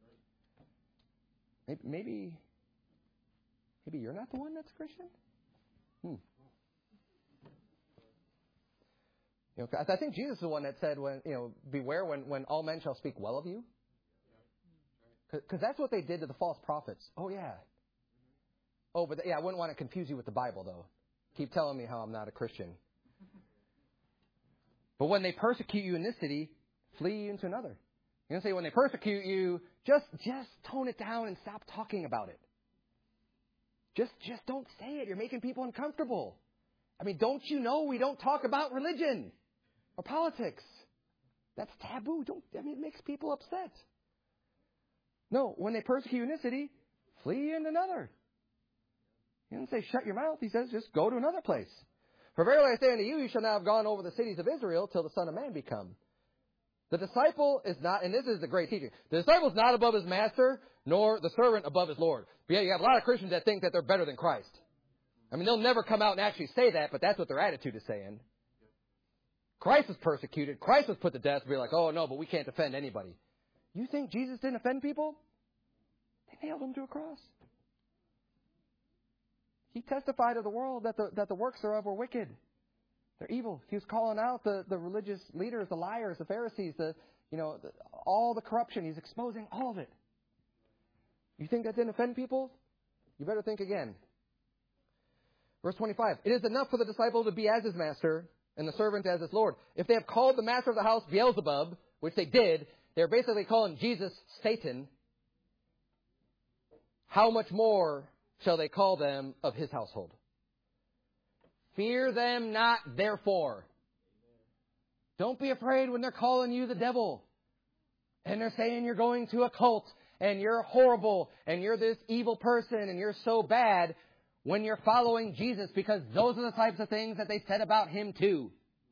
Maybe, maybe you're not the one that's Christian? Hmm. You know, I think Jesus is the one that said, "When you know, beware when, when all men shall speak well of you." Because that's what they did to the false prophets. Oh, yeah. Oh, but yeah, I wouldn't want to confuse you with the Bible, though. Keep telling me how I'm not a Christian. But when they persecute you in this city, flee into another. You're going to say, when they persecute you, just just tone it down and stop talking about it. Just, just don't say it. You're making people uncomfortable. I mean, don't you know we don't talk about religion or politics? That's taboo. Don't. I mean, it makes people upset. No, when they persecute you in this city, flee into another. He doesn't say shut your mouth. He says just go to another place. For verily I say unto you, you shall now have gone over the cities of Israel till the Son of Man be come. The disciple is not, and this is the great teaching, the disciple is not above his master, nor the servant above his Lord. But yeah, you have a lot of Christians that think that they're better than Christ. I mean, they'll never come out and actually say that, but that's what their attitude is saying. Christ was persecuted. Christ was put to death. Be like, oh, no, but we can't defend anybody. You think Jesus didn't offend people? They nailed him to a cross. He testified to the world that the, that the works thereof were wicked. They're evil. He was calling out the, the religious leaders, the liars, the Pharisees, the, you know, the, all the corruption. He's exposing all of it. You think that didn't offend people? You better think again. Verse twenty-five. It is enough for the disciple to be as his master and the servant as his Lord. If they have called the master of the house Beelzebub, which they did, they're basically calling Jesus Satan. How much more shall they call them of his household? Fear them not, therefore. Don't be afraid when they're calling you the devil. And they're saying you're going to a cult. And you're horrible. And you're this evil person. And you're so bad. When you're following Jesus. Because those are the types of things that they said about him too.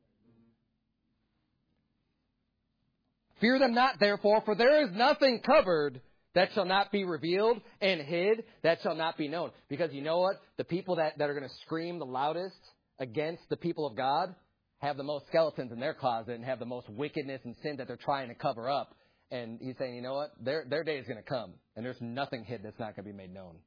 Fear them not, therefore. For there is nothing covered that shall not be revealed, and hid that shall not be known. Because you know what? The people that, that are going to scream the loudest against the people of God have the most skeletons in their closet and have the most wickedness and sin that they're trying to cover up. And he's saying, you know what? Their, their day is going to come, and there's nothing hid that's not going to be made known.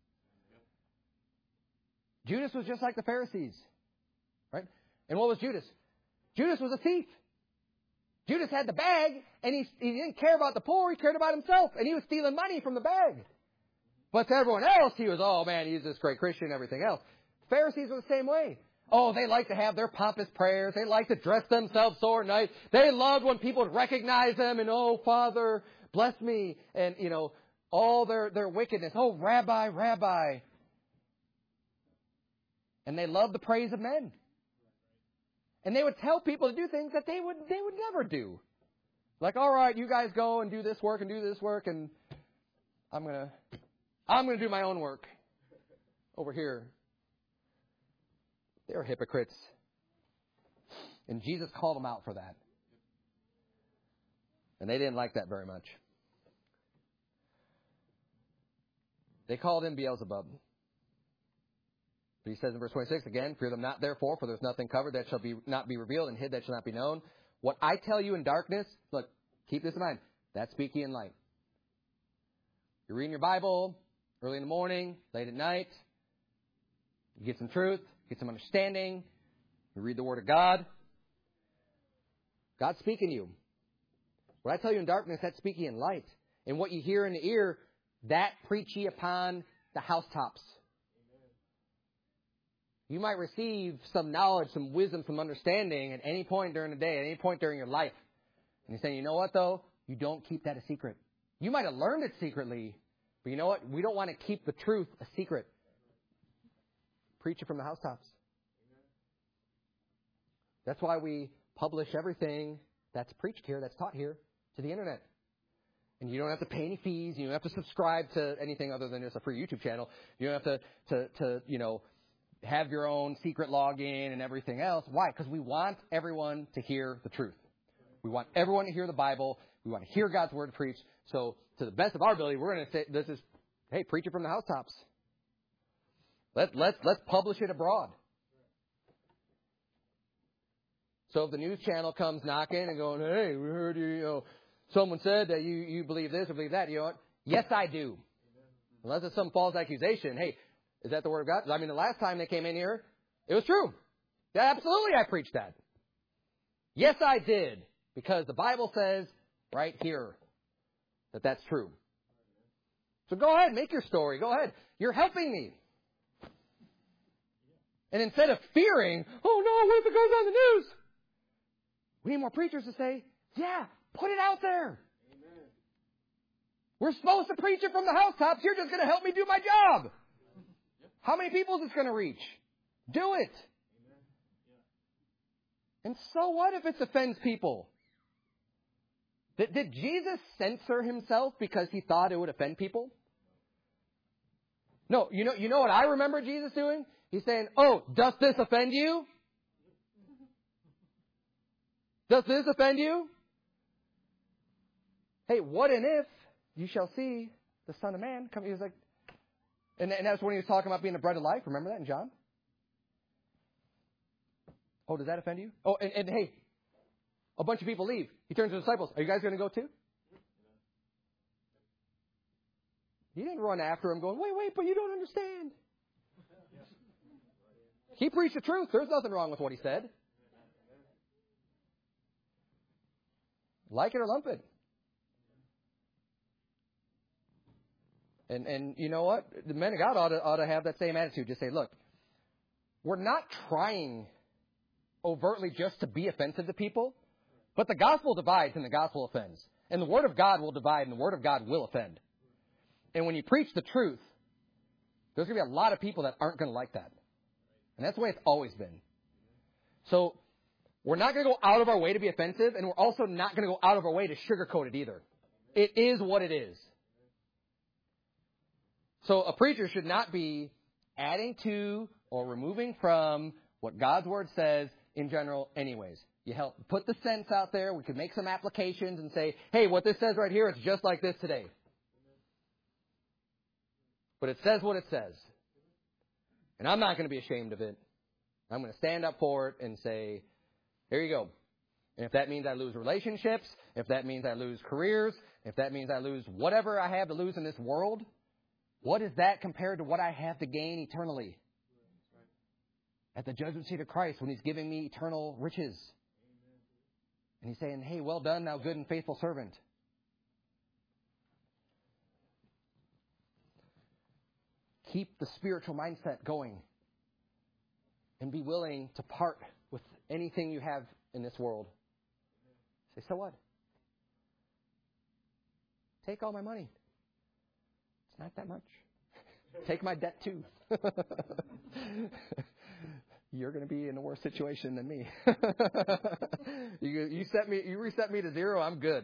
Judas was just like the Pharisees, right? And what was Judas? Judas was a thief. Judas had the bag, and he, he didn't care about the poor. He cared about himself, and he was stealing money from the bag. But to everyone else, he was, oh, man, he's this great Christian and everything else. Pharisees were the same way. Oh, they like to have their pompous prayers. They like to dress themselves so nice. They loved when people would recognize them and, oh, Father, bless me. And, you know, all their, their wickedness. Oh, Rabbi, Rabbi. And they loved the praise of men. And they would tell people to do things that they would they would never do. Like, all right, you guys go and do this work and do this work, and I'm gonna I'm gonna do my own work over here. They were hypocrites. And Jesus called them out for that. And they didn't like that very much. They called him Beelzebub. But he says in verse twenty-six, again, fear them not, therefore, for there's nothing covered that shall be not be revealed, and hid that shall not be known. What I tell you in darkness, look, keep this in mind, that's speaking in light. You're reading your Bible early in the morning, late at night. You get some truth, get some understanding. You read the Word of God. God's speaking to you. What I tell you in darkness, that's speaking in light. And what you hear in the ear, that preach ye upon the housetops. You might receive some knowledge, some wisdom, some understanding at any point during the day, at any point during your life. And he's saying, you know what, though? You don't keep that a secret. You might have learned it secretly, but you know what? We don't want to keep the truth a secret. Preach it from the housetops. That's why we publish everything that's preached here, that's taught here, to the internet. And you don't have to pay any fees. You don't have to subscribe to anything other than just a free YouTube channel. You don't have to, to, to you know, have your own secret login and everything else. Why? Because we want everyone to hear the truth. We want everyone to hear the Bible. We want to hear God's Word preached. So to the best of our ability, we're going to say, this is, hey, preach it from the housetops. Let, let's, let's publish it abroad. So if the news channel comes knocking and going, hey, we heard you, you know, someone said that you, you believe this or believe that, you know what? Yes, I do. Unless it's some false accusation. Hey, is that the Word of God? I mean, the last time they came in here, it was true. Yeah, absolutely, I preached that. Yes, I did. Because the Bible says right here that that's true. So go ahead, make your story. Go ahead. You're helping me. And instead of fearing, oh no, what if it goes on the news? We need more preachers to say, yeah, put it out there. Amen. We're supposed to preach it from the housetops. You're just going to help me do my job. How many people is this going to reach? Do it. And so what if it offends people? Did, did Jesus censor himself because he thought it would offend people? No, you know, you know what I remember Jesus doing? He's saying, oh, does this offend you? Does this offend you? Hey, what and if you shall see the Son of Man come? He was like, and, and that's when he was talking about being the bread of life. Remember that in John? Oh, does that offend you? Oh, and, and hey, A bunch of people leave. He turns to the disciples. Are you guys going to go too? He didn't run after him going, wait, wait, but you don't understand. He preached the truth. There's nothing wrong with what he said. Like it or lump it. And and you know what? The men of God ought to, ought to have that same attitude. Just say, look, we're not trying overtly just to be offensive to people, but the gospel divides and the gospel offends. And the word of God will divide and the word of God will offend. And when you preach the truth, there's going to be a lot of people that aren't going to like that. And that's the way it's always been. So we're not going to go out of our way to be offensive, and we're also not going to go out of our way to sugarcoat it either. It is what it is. So a preacher should not be adding to or removing from what God's word says in general anyways. You help put the sense out there. We could make some applications and say, hey, what this says right here, it's just like this today. But it says what it says. And I'm not going to be ashamed of it. I'm going to stand up for it and say, here you go. And if that means I lose relationships, if that means I lose careers, if that means I lose whatever I have to lose in this world, what is that compared to what I have to gain eternally? At the judgment seat of Christ when He's giving me eternal riches. And He's saying, hey, well done, thou good and faithful servant. Keep the spiritual mindset going. And be willing to part with anything you have in this world. Say, so what? Take all my money. It's not that much. Take my debt too. You're going to be in a worse situation than me. you, you set me, you reset me to zero. I'm good.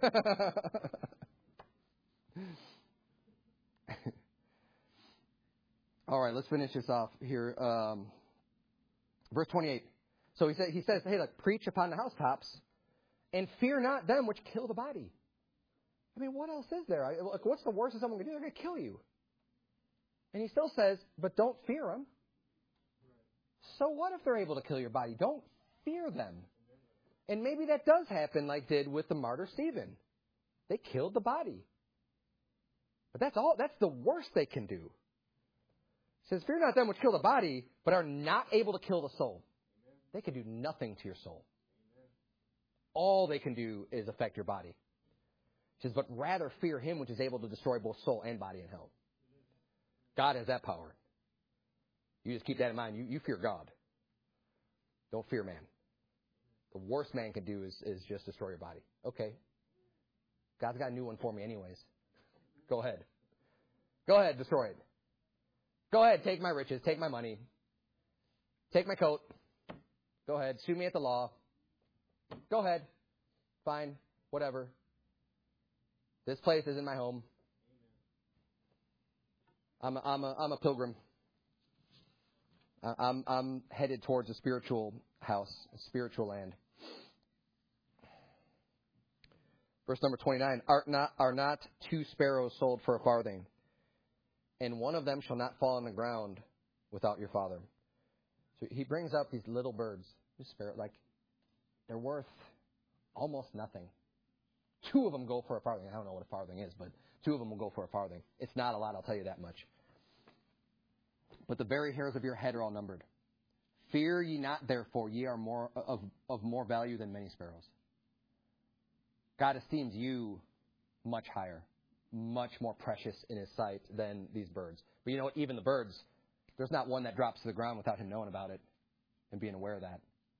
All right, let's finish this off here. Um, verse twenty-eight. So he said, he says, hey, look, preach upon the housetops, and fear not them which kill the body. I mean, what else is there? Like, what's the worst that someone can do? They're going to kill you. And he still says, but don't fear them. So what if they're able to kill your body? Don't fear them. And maybe that does happen like did with the martyr Stephen. They killed the body. But that's all. That's the worst they can do. It says, fear not them which kill the body, but are not able to kill the soul. They can do nothing to your soul. All they can do is affect your body. It says, but rather fear him which is able to destroy both soul and body in hell. God has that power. You just keep that in mind. You, you fear God. Don't fear man. The worst man can do is, is just destroy your body. Okay. God's got a new one for me anyways. Go ahead. Go ahead, destroy it. Go ahead, take my riches, take my money. Take my coat. Go ahead, sue me at the law. Go ahead. Fine. Whatever. This place isn't my home. I'm a, I'm a, I'm a pilgrim. I'm, I'm headed towards a spiritual house, a spiritual land. Verse number twenty-nine, are not, are not two sparrows sold for a farthing, and one of them shall not fall on the ground without your Father. So he brings up these little birds, this sparrow, like they're worth almost nothing. Two of them go for a farthing. I don't know what a farthing is, but two of them will go for a farthing. It's not a lot, I'll tell you that much. But the very hairs of your head are all numbered. Fear ye not, therefore, ye are more of, of more value than many sparrows. God esteems you much higher, much more precious in His sight than these birds. But you know what? Even the birds, there's not one that drops to the ground without Him knowing about it and being aware of that.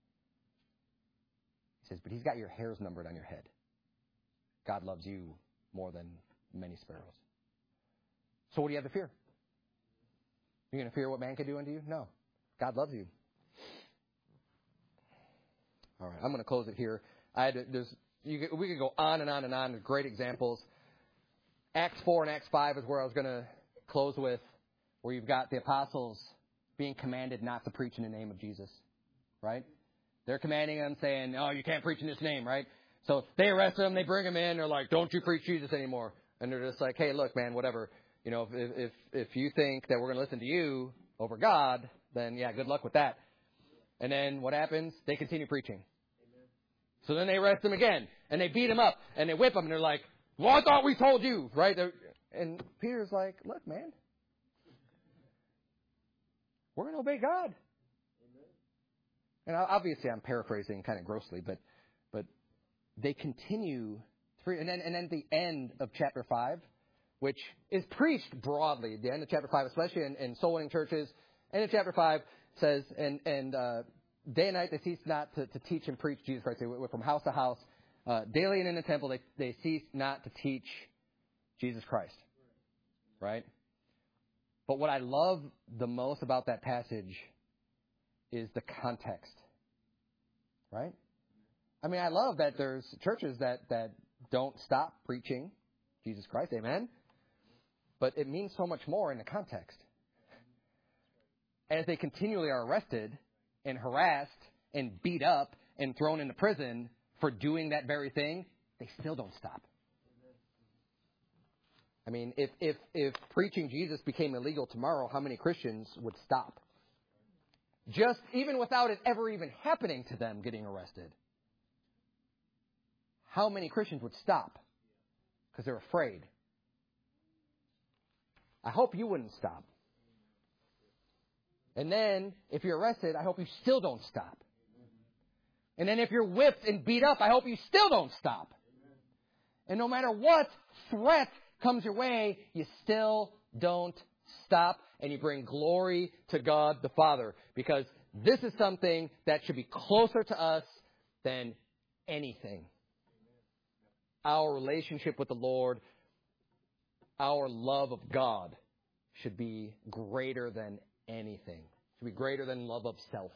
He says, but He's got your hairs numbered on your head. God loves you more than many sparrows. So what do you have to fear? You're going to fear what man can do unto you? No. God loves you. All right, I'm going to close it here. I had to, there's you could, we could go on and on and on with great examples. Acts four and Acts five is where I was going to close with, where you've got the apostles being commanded not to preach in the name of Jesus, right? They're commanding them, saying, oh, you can't preach in this name, right? So they arrest them, they bring them in, they're like, don't you preach Jesus anymore. And they're just like, hey, look, man, whatever. You know, if if if you think that we're going to listen to you over God, then, yeah, good luck with that. And then what happens? They continue preaching. Amen. So then they arrest him again, and they beat him up, and they whip him, and they're like, well, I thought we told you, right? They're, and Peter's like, look, man, we're going to obey God. And obviously I'm paraphrasing kind of grossly, but but they continue through, and then and then at the end of chapter five, which is preached broadly, the end of chapter five, especially in, in soul winning churches, end of chapter five says, and and uh, day and night they cease not to, to teach and preach Jesus Christ. They went from house to house, uh, daily and in the temple. They they cease not to teach Jesus Christ, right? But what I love the most about that passage is the context, right? I mean, I love that there's churches that, that don't stop preaching Jesus Christ, amen? But it means so much more in the context. As they continually are arrested and harassed and beat up and thrown into prison for doing that very thing, they still don't stop. I mean, if, if, if preaching Jesus became illegal tomorrow, how many Christians would stop? Just even without it ever even happening to them getting arrested. How many Christians would stop? Because they're afraid. I hope you wouldn't stop. And then, if you're arrested, I hope you still don't stop. And then if you're whipped and beat up, I hope you still don't stop. And no matter what threat comes your way, you still don't stop, and you bring glory to God the Father, because this is something that should be closer to us than anything. Our relationship with the Lord, our love of God should be greater than anything. Should be greater than love of self.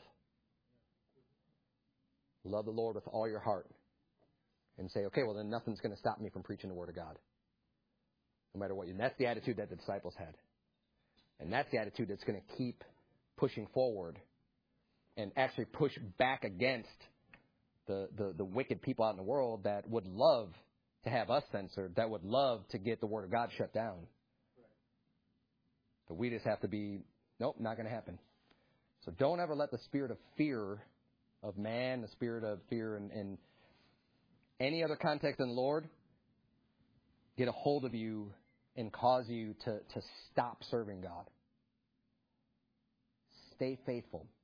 Love the Lord with all your heart and say, okay, well then nothing's going to stop me from preaching the Word of God. No matter what. And that's the attitude that the disciples had. And that's the attitude that's going to keep pushing forward and actually push back against the, the, the wicked people out in the world that would love to have us censored, that would love to get the Word of God shut down. But we just have to be, nope, not going to happen. So don't ever let the spirit of fear of man, the spirit of fear in, in any other context than the Lord, get a hold of you and cause you to, to stop serving God. Stay faithful.